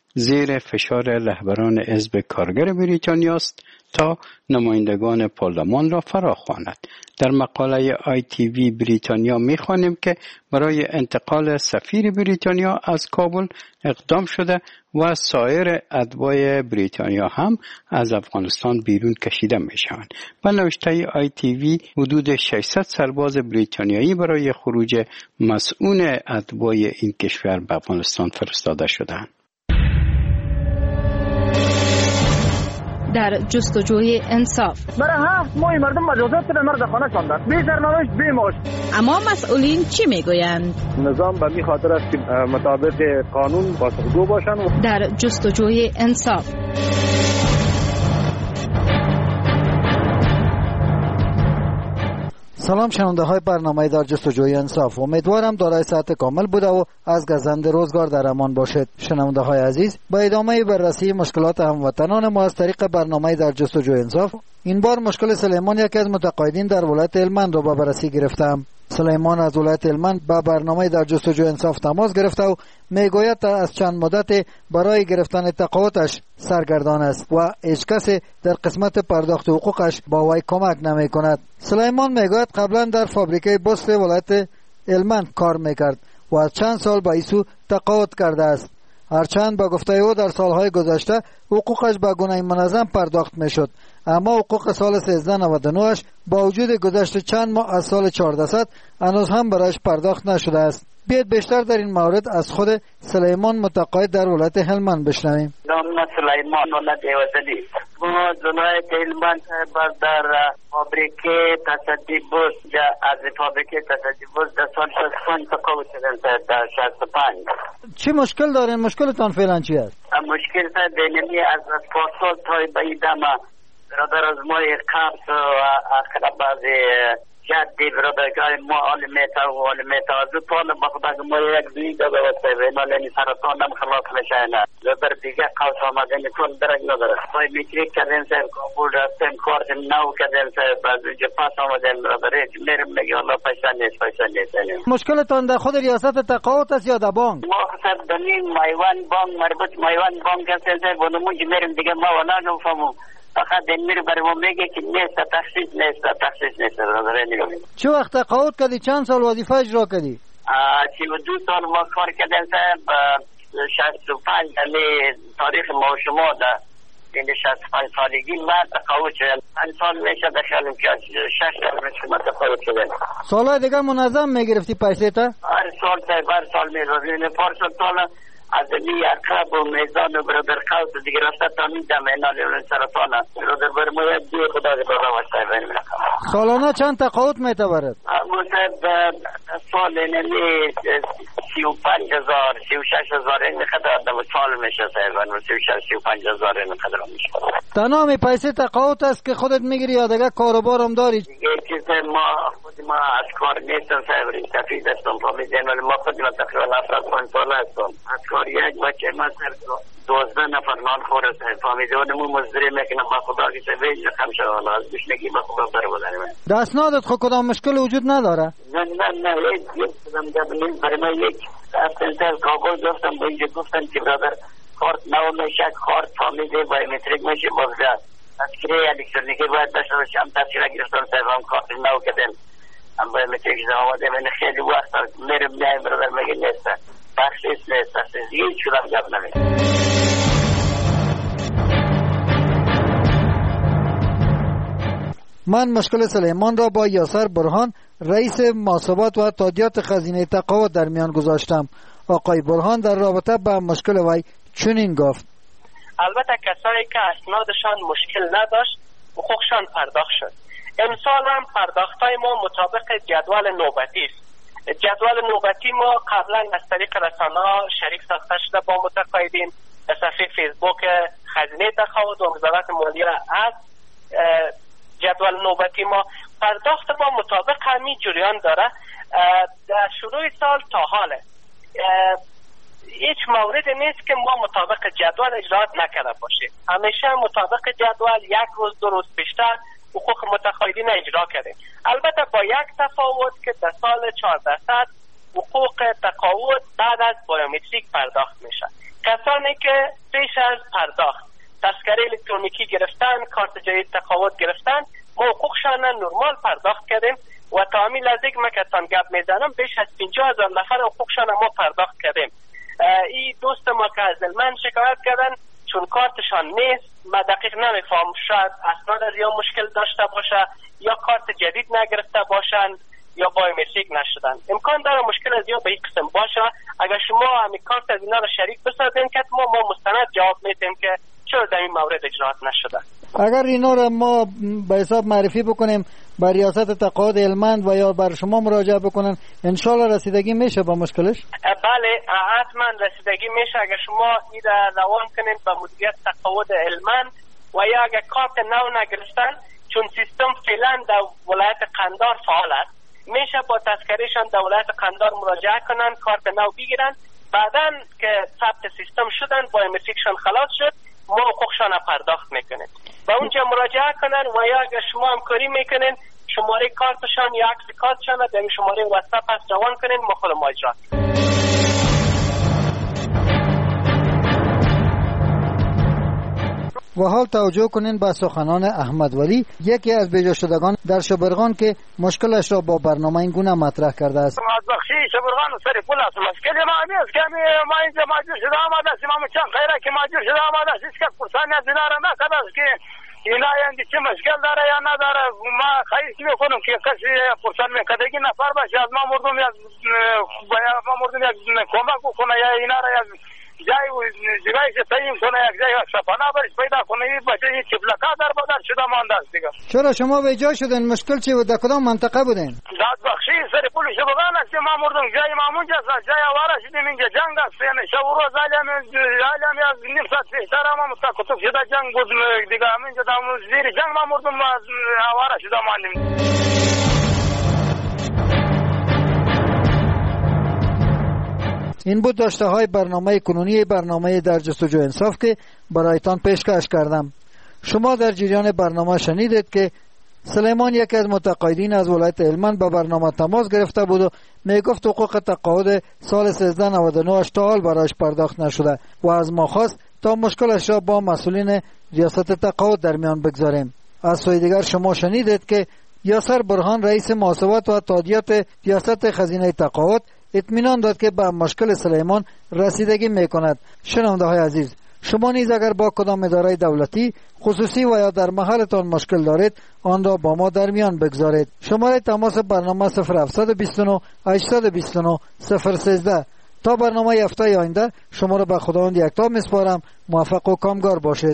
زیر فشار رهبران حزب کارگر بریتانیا است تا نمایندگان پارلمان را فراخواند. در مقاله ITV بریتانیا می‌خوانیم که برای انتقال سفیر بریتانیا از کابل اقدام شده و سایر اتباع بریتانیا هم از افغانستان بیرون کشیده میشوند. به نوشته ITV حدود 600 سرباز بریتانیایی برای خروج مسئول اتباع این کشور به افغانستان فرستاده شدند. در جستجوی انصاف برای 7 ماه مردم مجازات به مرد خانه شدند، بی سرنوشت بی معاش. اما مسئولین چی میگویند؟ نظام به این خاطر است که مطابق قانون پاسخگو باشند. در جستجوی انصاف سلام شنونده های برنامه در جستجوی انصاف، امیدوارم دارای صحت کامل بوده و از گزند روزگار در امان باشید. شنونده های عزیز، با ادامه بررسی مشکلات هموطنان ما از طریق برنامه در جستجوی انصاف، این بار مشکل سلیمان یکی از متقاعدین در ولایت هلمند را به بررسی گرفتم. سلیمان از ولایت هلمند با برنامه در جستجوی انصاف تماس گرفته و میگوید از چند مدت برای گرفتن تقاعدش سرگردان است و هیچ کس در قسمت پرداخت حقوقش با وی کمک نمی کند. سلیمان میگوید قبلا در فابریکه بست ولایت هلمند کار میکرد و از چند سال به ایسو تقاعد کرده است. هرچند با گفته او در سالهای گذشته حقوقش به گونه منظم پرداخت میشد، اما حقوق سال 1399 با وجود گذشت چند ماه از سال 1400 هنوز هم برایش پرداخت نشده است. بیاید بیشتر در این مورد از خود سلیمان متقاعد در ولایت هلمند بشنویم. نام سلیمان ولایت وزدی. ما ولایت هلمند در فابریکه تصدی بوس از فابریکه تصدی بوس در سال 65 تقاعد شدن در 65. چی مشکل دارین؟ مشکلتان فعلا چی است؟ مشکل دینمی از پاسال تای بایدما برادر از ما قبض و اقرباز جدی برادرگاه ما آلمیتا و آلمیتا از او طالب بخدا که ما یک دوی داده وسته و اینالی سرطان هم خلاص نشاینه در دیگه قوس آمده نیتون درک نداره پای میتریک کردن سر کابول رفتن کارت نو کردن سر بعد اونجا پاس آمدن برادره میرم نگه الله پیسان نیست مشکلتان در خود ریاست تقاعد است یا در بانک؟ ما خسر دنیم مایوان بانک مربوط مایوان بانک هستن سر بانمونج میرم دیگه ما ولا نفهمم فقط این میره برای ما میگه که نیست تخصیص نیست چه وقت تقاعد کردی؟ چند سال وظیفه اجرا کردی؟ 32 سال ما کار کردن با 65 یعنی تاریخ ما و شما در این 65 سالگی من تقاعد شدم. 5 سال میشه دخلم که 6 سال میشه من تقاعد شدم. سالهای دیگه منظم میگرفتی پیسه تا؟ هر سال میروزین پارسال سال از می اقرب و میزان و برادر قوس دیگه رفته تا میدم اینالی اون سرطان است برادر بر ما یک دیگه خدا دی برا واسه بین سالانه چند تقاعد میتبرد؟ مصب سال اینمی 35,000 36,000 این خدا دم سال میشه سایبان 35,000 این خدا میشه. تنها می پیسه تقاعد است که خودت میگیری یا دیگه کاروبار هم داری؟ دیگه چیز ما از کار نیستم سایبرین تفید هستم فامیدین ولی ما خود ما تقریبا 75 سال هستم از کار یک بچه ما سر 12 نفر نان خورد فامیدونمو مزدری میکنم با خدا که سویج رقم شوال از بشنگی با خدا بر بودنم دستنادت خود کدام مشکل وجود نداره؟ نه یک کدام دبنیم برای من یک افتنسل کابل گفتم با اینجا گفتم که برادر کارت نو میشه کارت فامیده بایومتریک میشه بازده تذکره الکترونیکی باید داشته باشم تذکره گرفتم سیفام کارت نو کردن هم بایومتریک آمده من خیلی وقت میرم نیم برادر میگه نیسته تخصیص هیچ کدام جب نمید. من مشکل سلیمان را با یاسر برهان رئیس محاسبات و تادیات خزینه تقاعد در میان گذاشتم. آقای برهان در رابطه با مشکل وی چنین گفت: البته کسایی که اسنادشان مشکل نداشت حقوقشان پرداخت شد. امسال هم پرداختای ما مطابق جدول نوبتی است. جدول نوبتی ما قبلا از طریق رسانه‌ها شریک ساخته شده با متقاعدین. در صفحه فیسبوک خزینه تقاعد و وزارت مالیه از جدول نوبتی ما پرداخت ما مطابق همین جریان داره. در شروع سال تا حال هیچ مورد نیست که ما مطابق جدول اجرات نکرده باشیم. همیشه مطابق جدول یک روز دو روز پیشتر حقوق متقاعدین اجرا کردیم. البته با یک تفاوت که در سال 1400 حقوق تقاعد بعد از بایومتریک پرداخت میشه. کسانی که پیش از پرداخت تذکره الکترونیکی گرفتن، کارت جدید تقاعد گرفتن، ما حقوقشان نرمال پرداخت کردیم و تا همین لحظه که من کتان گپ میزنم بیش از 50,000 نفر حقوقشان ما پرداخت کردیم. این دوست ما که از من شکایت کردن چون کارتشان نیست، من دقیق نمیفهم، شاید اسناد از یا مشکل داشته باشه یا کارت جدید نگرفته باشند یا بایومتریک نشدن. امکان داره مشکل از یا به این قسم باشه. اگر شما همین کارت از اینا رو شریک بسازین که ما مستند جواب میدیم که چرا در این مورد اجرات نشده. اگر اینا رو ما به حساب معرفی بکنیم بر ریاست تقاعد هلمند و یا بر شما مراجعه بکنن، انشالله رسیدگی میشه با مشکلش؟ بله حتما رسیدگی میشه. اگر شما این روان کنین به مدیریت تقاعد هلمند و یا اگر کارت نو نگرفتن، چون سیستم فعلا در ولایت قندار فعال است، میشه با تذکرهشان در ولایت قندار مراجعه کنن، کارت نو بگیرن، بعدن که ثبت سیستم شدن بایومتریکشان خلاص شد، ما حقوقشان پرداخت میکنیم. با اونجا مراجعه کنن و یا اگر شما همکاری میکنین شماره کارتشان یا عکس کارتشان در شماره واتساپ هست روان کنین، ما خود ما اجرا کنیم. و حال توجه کنین به سخنان احمد ولی، یکی از بیجا شدگان در شبرغان که مشکلش را با برنامه این گونه مطرح کرده است. بخشی شبرغان سر پول است. مشکل ما نیست که ما اینجا ماجور شده آمده است، ما چند خیره که ماجور شده آمده است، هیچ کس پرسان از اینا را نکرده است که اینا یعنی چه مشکل داره یا نداره. ما خواهش میکنم که کسی پرسان میکرده که نفر باشه از ما مردم یک کمک بکنه یا اینا را جایی که تعیین کنه، یک جایی صفانه برش پیدا کنه. این بچه این چپلکا در بدر شده مانده است دیگه. چرا شما به جا شدین؟ مشکل چی بود؟ در کدام منطقه بودین؟ دادبخشی سر پول شبرغان است. ما مردم جای ما اونجا است، جای آواره شدیم، اینجا جنگ است. یعنی شب و روز عالمی از نیم ساعت پیشتر ما متکتب شده جنگ بود دیگه. همینجا در زیر جنگ ما مردم آواره شده ماندیم. این بود داشته های برنامه کنونی برنامه در جستجو انصاف که برایتان پیشکش کردم. شما در جریان برنامه شنیدید که سلیمان یکی از متقاعدین از ولایت هلمند به برنامه تماس گرفته بود و میگفت حقوق تقاعد سال 1399 تا حال برایش پرداخت نشده و از ما خواست تا مشکلش را با مسئولین ریاست تقاعد در میان بگذاریم. از سوی دیگر شما شنیدید که یاسر برهان رئیس محاسبات و تادیات ریاست خزینه تقاعد اطمینان داد که به مشکل سلیمان رسیدگی میکند. شنونده های عزیز، شما نیز اگر با کدام اداره دولتی خصوصی و یا در محلتان مشکل دارید آن را با ما در میان بگذارید. شماره تماس برنامه 0729 829 013. تا برنامه هفته آینده شما را به خداوند یکتا میسپارم. موفق و کامگار باشید.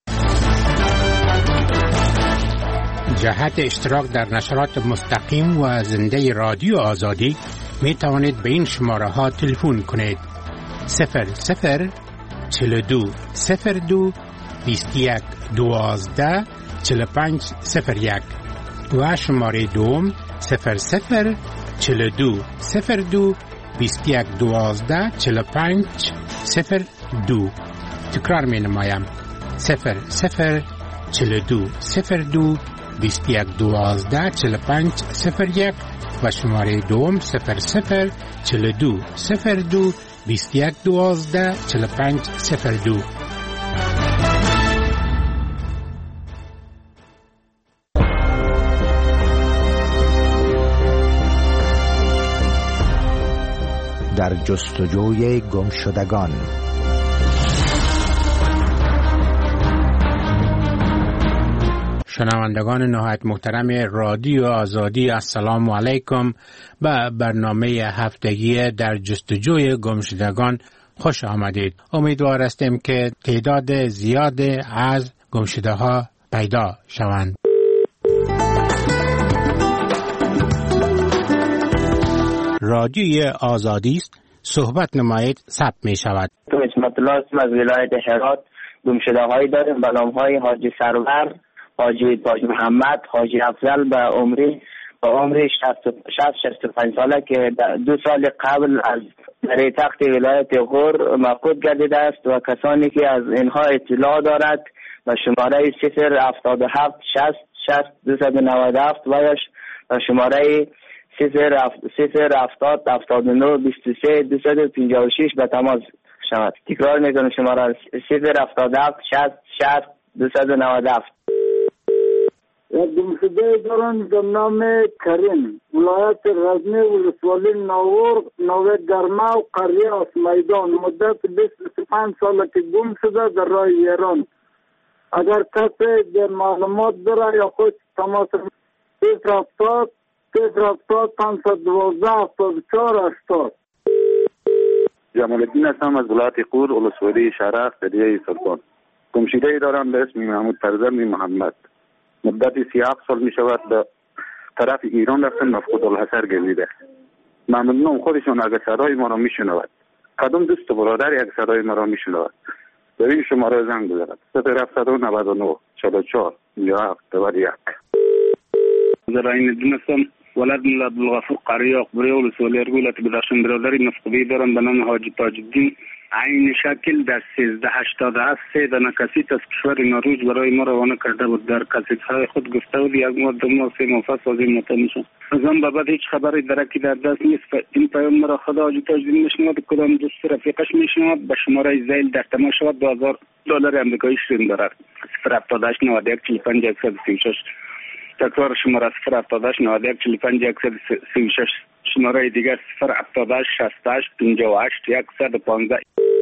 جهت اشتراک در نشرات مستقیم و زنده رادیو آزادی می توانید به این شماره ها تلفن کنید: 00 42 02 21 12 45 01 و شماره دوم 00 42 02 21 12 45 02. تکرار می نمایم: 00 42 02 21 12 45 01 و شماره دوم 00 42 02 21 12 45 02. در جستجوی گمشدگان. شنوندگان نهایت محترم رادیو آزادی، السلام علیکم. به برنامه هفتگی در جستجوی گمشدگان خوش آمدید. امیدوار هستیم که تعداد زیاد از گمشده ها پیدا شوند. رادیوی آزادی است، صحبت نمایید ثبت می شود. اسمت الله از ولایت هرات گمشده هایی داریم به نام های حاجی سرور، حاجی تاج محمد، حاجی افضل به عمر 65 ساله که 2 سال قبل از در تخت ولایت غور مفقود گردیده است و کسانی که از اینها اطلاع دارد و شماره 077 60 60 297 و شماره 070 79 23 256 به تماس شود. تکرار میکنم شماره 077 60 60 297. یک گمشده دارن به نام کریم، ولایت غزنی، ولسوالی نوه گرما و قریه است میدان. مدت 25 سال که گم شده در راه ایران. اگر کسی در معلومات داره یا خود تماس 070 512 74 80. جمال الدین هستم از ولایت قور، ولسوالی شرق، قریه سلطان. گمشده دارم به اسم محمود فرزند محمد. مدت 37 سال می شود به طرف ایران رفتن، مفقود الحصر گردیده. ممنونم خودشون اگر صدای ما را می شنود. کدوم دوست برادر یک صدای ما را می شنود در این شماره زنگ بزند 079 44 57 21. زراین دونستم ولد ملا عبدالغفور قریه اقبری ولسوالی ارگولت بدخشان. برادری مفقودی دارم به نام حاجی تاج الدین. عین شکل در 1387 3 دانه کسیت از کشور نروژ برای ما روانه کرده بود. در کسیت‌های خود گفته بود 1 ماه 2 ماه 3 ماه پس از این مطمئن شدم. از آن به بعد هیچ خبری درکی در دست نیست. این پیام مرا خدا حاجی تاج الدین میشنود، کدام دوست رفیقش میشنود. به شماره زیل در تماس شود. $2000 آمریکایی شرین دارد. 078 91 45 136. تکرار شماره 078 91 45 136. شماره دیگر 078 68 58 115.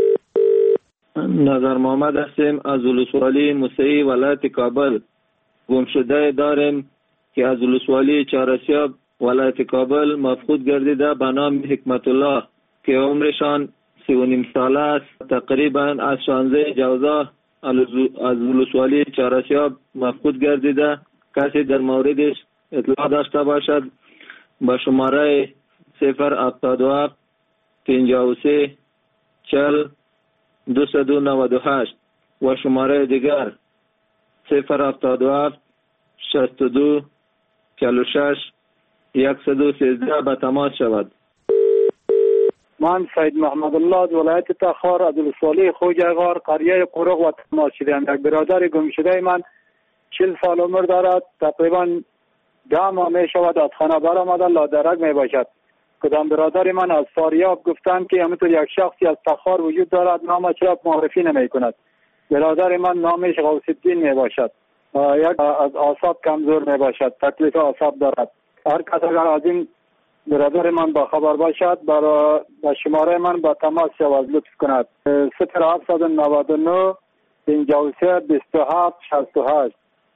نظر محمد هستیم از ولسوالی موسعی ولایت کابل. گمشده داریم که از ولسوالی چهارسیاب ولایت کابل مفقود گردیده به نام حکمت الله که عمرشان 3.5 ساله است. تقریبا از 16 جوزا از ولسوالی چهارسیاب مفقود گردیده. کسی در موردش اطلاع داشته باشد با شماره 077 53 40 298 و شماره دیگر 077 62 46 113 به تماس شود. من سید محمد الله از ولایت تخار از ولسوالی خوجغار قریه قرق و تماس شدم. یک برادر گمشده من 40 سال عمر دارد. تقریبا 10 ماه می شود از خانه برآمده، لادرک می باشد. کدام برادر من از فاریاب گفتند که همینطور یک شخصی از تخار وجود دارد، نامش را معرفی نمی کند. برادر من نامش غوث الدین می باشد. یک از اعصاب کمزور می باشد، تکلیف اعصاب دارد. هر کس اگر از این برادر من با خبر باشد با شماره من با تماس شود لطف کند. 0799 53 27 68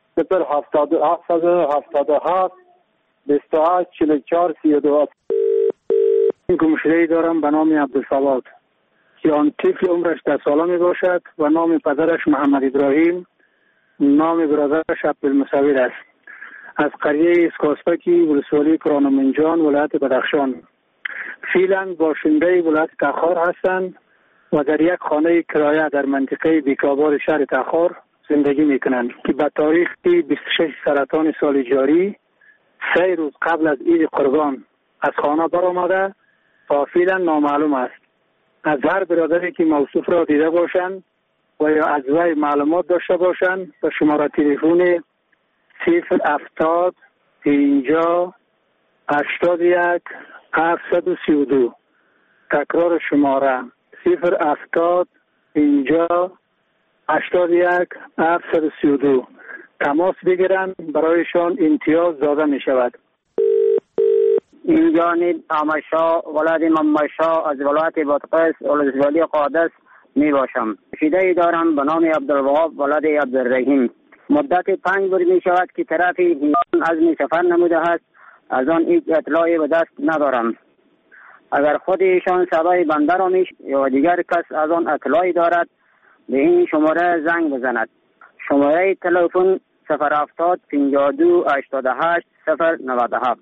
0777 28 44 32. این گمشده‌ای دارم به نام عبدالصواد که آن طفل عمرش 10 ساله می باشد و نام پدرش محمد ابراهیم، نام برادرش عبدالمصور است. از قریه اسکاسپکی ولسوالی کرانمنجان ولایت بدخشان. فعلا باشنده ولایت تخار هستند و در یک خانه کرایه در منطقه بیکابار شهر تخار زندگی میکنند که به تاریخ 26 سرطان سال جاری 3 روز قبل از عید قربان از خانه برآمده و فعلا نامعلوم است. از هر برادری که موصوف را دیده باشند و یا از وی معلومات داشته باشند به شماره تلفن 070 50 81 732. تکرار شماره 070 50 81 732. تماس بگیرند، برایشان امتیاز داده می شود. این جانب آمشا ولاد ممشا از ولایت بادغیس ولسوالی قادس می باشم. شیده دارم به نام عبدالوهاب ولاد عبدالرحیم. مدت 5 روز می شود که طرف ایران عزم سفر نموده است. از آن هیچ اطلاعی به دست ندارم. اگر خود ایشان صدای بنده را یا دیگر کس از آن اطلاعی دارد به این شماره زنگ بزند. شماره تلفن 070 52 88 097.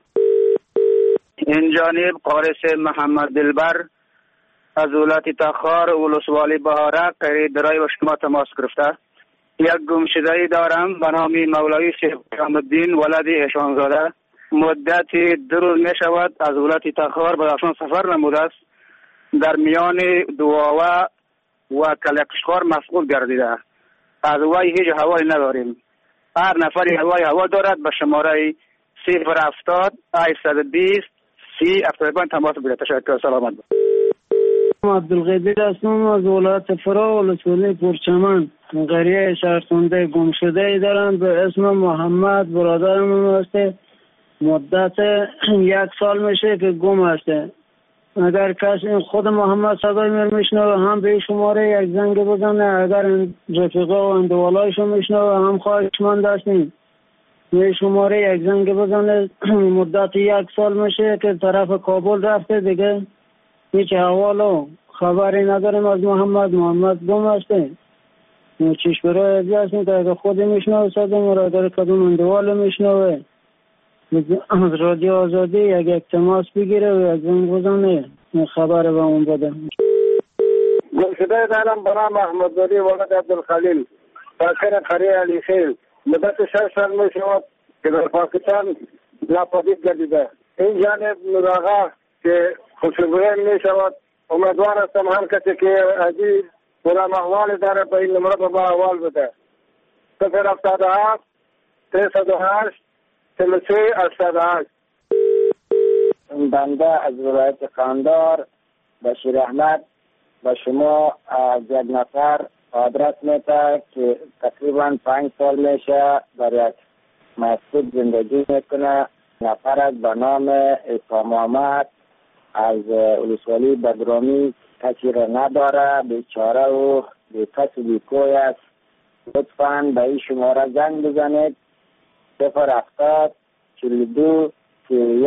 این جانب قارس محمد دلبر از ولایت تخار ولسوالی بهارک قریه درای و شما تماس گرفته. یک گمشده‌ای دارم به نام مولوی شیخ الدین ولد ایشانزاده. مدت 2 روز می شود از ولایت تخار به بدخشان سفر نموده است. در میان دواوه و کلکشکار مفقود گردیده. از وی هیچ حوالی نداریم. هر نفری هوا دارد به شماره 070 820 30 75 تماس بگیرد. تشکر. سلامت. عبدالقادر هستم از ولایت فرا ولسوالی پرچمن. قریه شهرخونده گم شده ای دارم به اسم محمد. برادرم هسته، مدت 1 سال میشه که گم هسته. اگر کسی خود محمد صدای من میشنوه هم به شماره 1 زنگ بزنه، اگر رفیقا و اندوالایشو میشنوه هم خواهشمند هستیم به شماره 1 زنگ بزنه. مدت 1 سال میشه که طرف کابل رفته، دیگه هیچ احوال و خبری نداریم از محمد گم هسته. چیش برای ازی هستیم که اگر خودی میشنوه صدای مرا، اگر کدوم اندوال میشنوه از رادیو آزادی یک تماس بگیره و یک زنگ بزنه خبر به اون بده. گم شده دارم به نام احمدزاده ولد عبدالخلیل، ساکن قریه علی خیل. مدت 6 سال می شود که در پاکستان ناپدید گردیده. این جانب مراغه که خوشبوین می شود. امیدوار هستم هر کسی که عزیز برام احوال داره به این نمره با احوال بده. 077 308 33 88. بنده از ولایت قندار بشیر احمد و شما از یک نفر آدرس میده که تقریبا 5 سال میشه در یک مسجد زندگی میکنه. نفر از به نام عیسی محمد از ولسوالی بدرامی، کسی را نداره، بیچاره و بی کس و بی کوی است. لطفاً به این شماره زنگ بزنید 070 42 31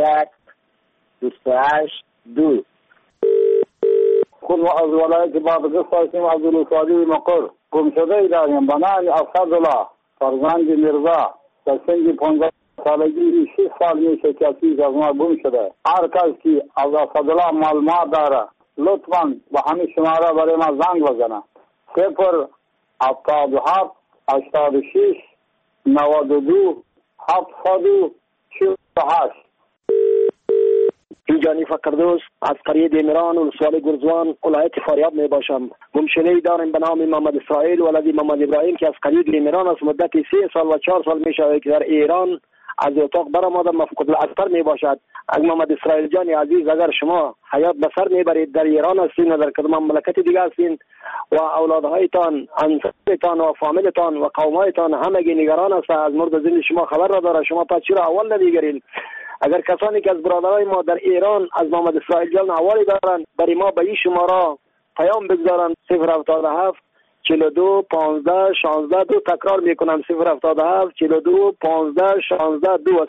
28 2. خود ما از ولایت بادغیس هستیم، از ولسوالی مقر. گم شده ای داریم به نام اسدالله فرزند میرزا. در سن 15 سالگی 6 سال میشه که از ما گم شده. هر کس که از اسدالله معلومات داره لطفاً به همین شماره برای ما زنگ بزنه. 077 86 92 748. اینجانی فقردوس از قریه دیمران ولسوالی گرزوان ولایت فاریاب می باشم. گمشده‌ای داریم به نام محمد اسرائیل ولد محمد ابراهیم که از قریه دیمران از مدت 3 سال و 4 سال می شود که در ایران از اتاق برآمده مفقود الاسر می باشد. از محمد اسرائیل جان عزیز اگر شما حیات بسر می برید در ایران هستین و در کدام مملکت دیگه هستین و اولادهایتان، انصارتان و فامیلتان و قومایتان همگی نگران است از مرد زنده شما خبر را داره، شما پس چرا اول نمیگیرین؟ اگر کسانی که از برادرای ما در ایران از محمد اسرائیل جان حوالی دارند برای ما به این شماره پیام بگذارند. 077 42 15 16 2. تکرار میکنم 077 42 15 16 2.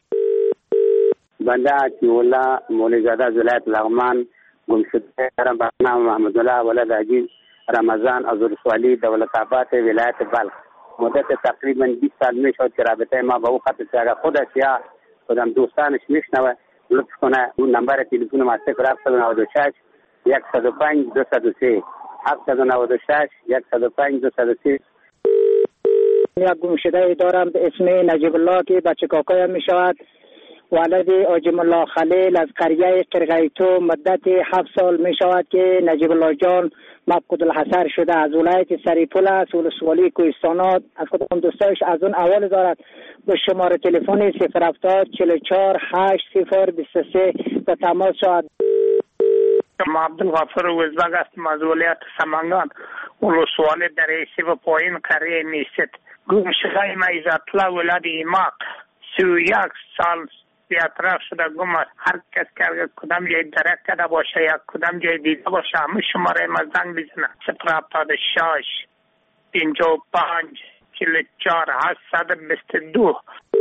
بنده عطی‌الله مولوی زاده از ولایت لغمان گم شده دارم به نام محمدالله ولد عجیب رمضان از ولسوالی دولت‌آباد ولایت بلخ. مدت تقریبا 20 سال میشد که رابطه ما با او قطع شد. اگر خودش یا خودم دوستانش میشنوه لطف کنه اون نمبر تلفن ما 0796 105 203 796 105 203. یک گمشده دارم به اسم نجیب الله که بچه کاکایم می شود. ولد آجم الله خلیل از قریه قرغیتو. مدت 7 سال می شود که نجیب الله جان مفقود الحصر شده. از ولایت سریپول است ولسوالی کوهستانات. از خودم دوستایش از اون اول دارد به شماره تلفن 070 44 80 23 به تماس شود. ما عبدالغفر وزبگ هستم از ولایت سمنگان ولسوالی دریسی و پایین قریه میست. گمشده ما عزت‌الله ولد ایماق 31 سال بی‌اطراف شده گم است. هر کس که کدام جای درک کرده باشه یا کدام جای دیده باشه همه شماره ما زنگ بزنه 076 55 44 822.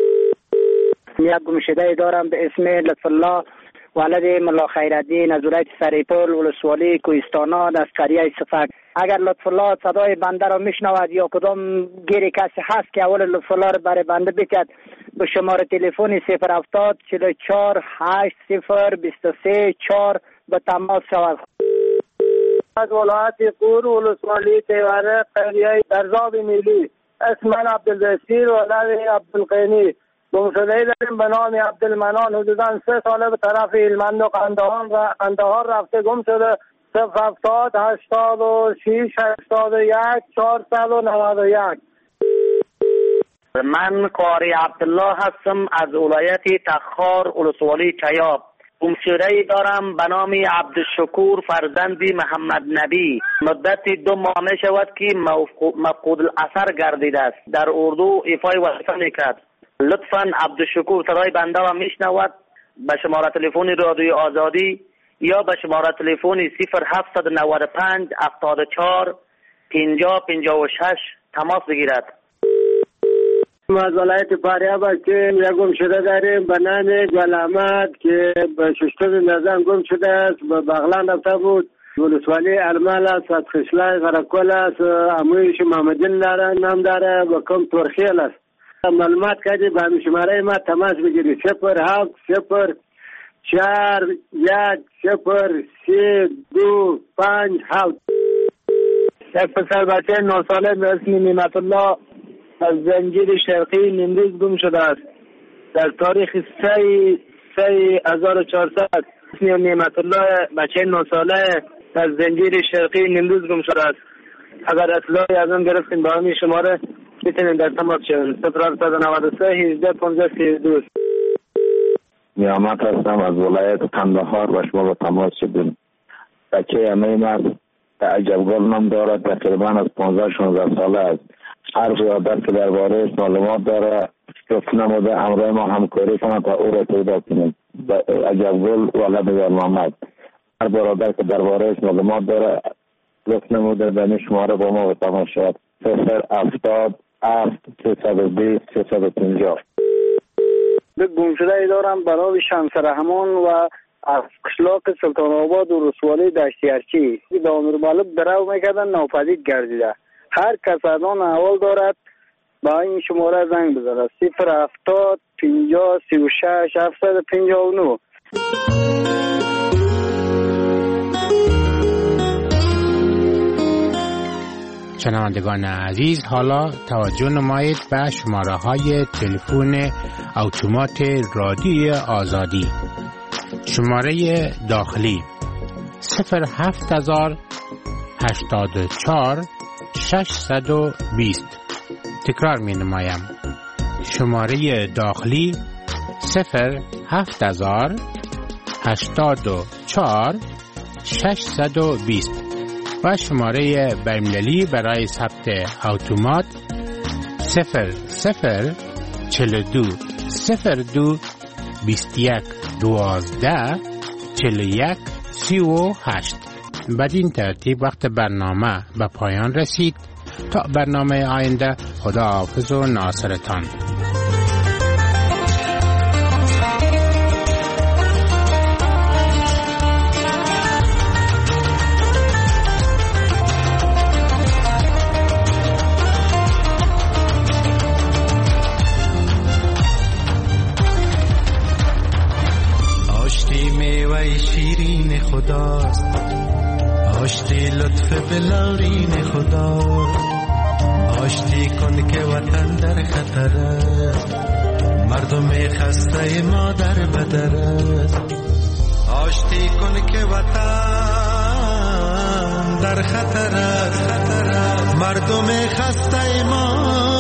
یک گمشده دارم به اسم لطف الله ولد ملا خیرالدین از ولایت سریپول ولسوالی کوهستانات از قریه صفک. اگر لطف الله صدای بنده را میشنود یا کدام گیری کسی هست که اول لطف الله را برای بنده بکد به شماره تلفن 070 44 80 23 4 به تماس شود. از ولایت قور ولسوالی تیوره قریه درزاب میلی. اسم من عبدالبصیر ولد عبدالقینی. گمشده‌ای داریم به نام عبدالمنان. حدوداً 3 ساله به طرف هلمند و قندهار رفته گم شده. 070 86 81 491. من قاری عبدالله هستم از ولایت تخار ولسوالی چیاب. گمشده‌ای دارم به نام عبدالشکور فرزند محمد نبی. مدت 2 ماه می شود که مفقود الاثر گردیده است. در اردو ایفای وظیفه میکرد. لطفاً عبدالشکور صدای بنده و میشنود، به شماره تلفن رادیوی آزادی یا به شماره تلفن 0795 74 50 56 تماس بگیرد. از ولایت فاریاب که یک گم شده داریم به نام گل احمد که به ششتم نظام گم شده است. به بغلان رفته بود. ولسوالی المال است، خشلای غرقل است، امویش محمدین نام داره و کم ترخیل است. معلومات کردی به شماره ما تماس بگیری 07 0 4 1 0 3 2 5 7. یک پسر بچه 9 ساله به اسم نعمت الله از زنجیر شرقی نیمروز گم شده است. در تاریخ 3/1400 اسم نعمت الله بچه 9 ساله از زنجیر شرقی نیمروز گم شده است. اگر اطلاعی از آن گرفتیم با همین شماره میتونیم در تماس شویم. 0793 18 15 32. نیامت هستم از ولایت قندهار و شما با تماس شدیم. بچه امیم است، عجبگل نام دارد، تقریبا از 15-16 ساله است. هر برادر که درباره معلومات داره گفت نموده همراه ما همکاری کنند تا او را پیدا کنیم. عجبگل ولد در محمد. هر برادر که درباره معلومات داره گفت نموده به شماره با ما با تماس شد. 070 320 350. به گمشده دارم برای شمس رحمان و از قشلاق سلطان آباد و رسوالی دشتیارچی به امیرمالک درو میکردن ناپدید گردیده. هر کس از آن احوال دارد با این شماره زنگ بزنه 070 50 36 759. شنوندگان عزیز، حالا توجه نمایید به شماره های تلفن اتومات رادیوی آزادی. شماره داخلی 07000 84 620. تکرار می نمایم. شماره داخلی 07000 84 620 و شماره بین‌المللی برای ثبت اتومات 0042 02 21 12 41 38. بدین ترتیب وقت برنامه به پایان رسید. تا برنامه آینده، خداحافظ و ناصرتان. شیرین خداست، آشتی لطف بلارین خداست. آشتی کن که وطن در خطر است، مردم خسته ما در بدر است. آشتی کن که وطن در خطر است، مردم خسته ما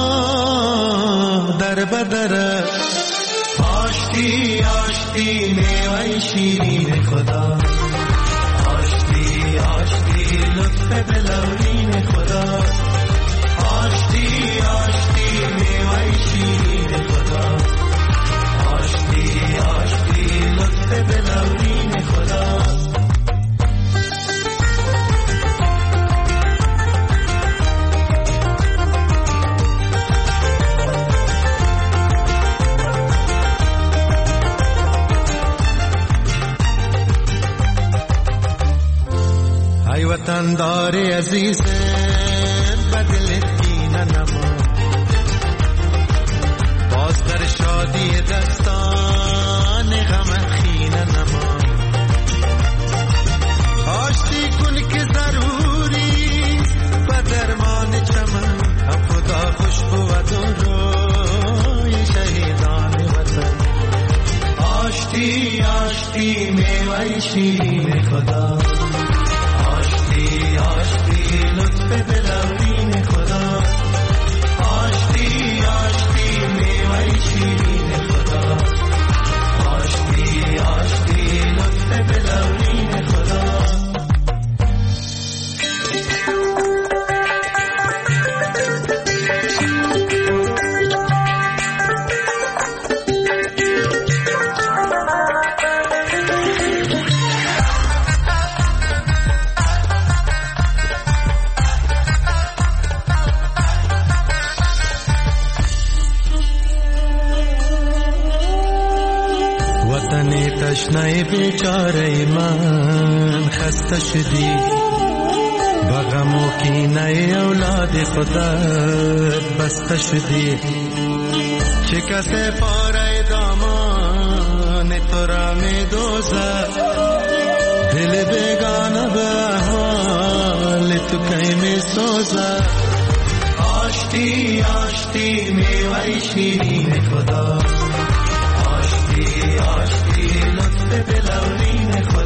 در بدر است. آشتی آشتی میوه شیرین خدا، آشتی آشتی لطف بلورین خدا. آشتی آشتی میوه شیرین خدا، آشتی آشتی لطف بلورین خدا. وطن داری عزیز بدل کینه نما، باز در شادی دستان غم خینه نما. آشتی کن که ضروری به درمان چمن، هم خدا خوش بود و روی شهیدان وطن. آشتی آشتی میوه شیرین خدا، آشتی لطف بلورین خدا. آشتی آشتی میوه شیرین خدا، آشتی آشتی تشنه بیچاره من خسته شدی، با غم و کینه اولاد خودت بسته شدی. چه کسی پاره دامان تو را می دوزد، دل بیگانه به حال تو کی می سوزد. آشتی آشتی میوه شیرین خدا، آشتی آشتی لطف بلورین خدا.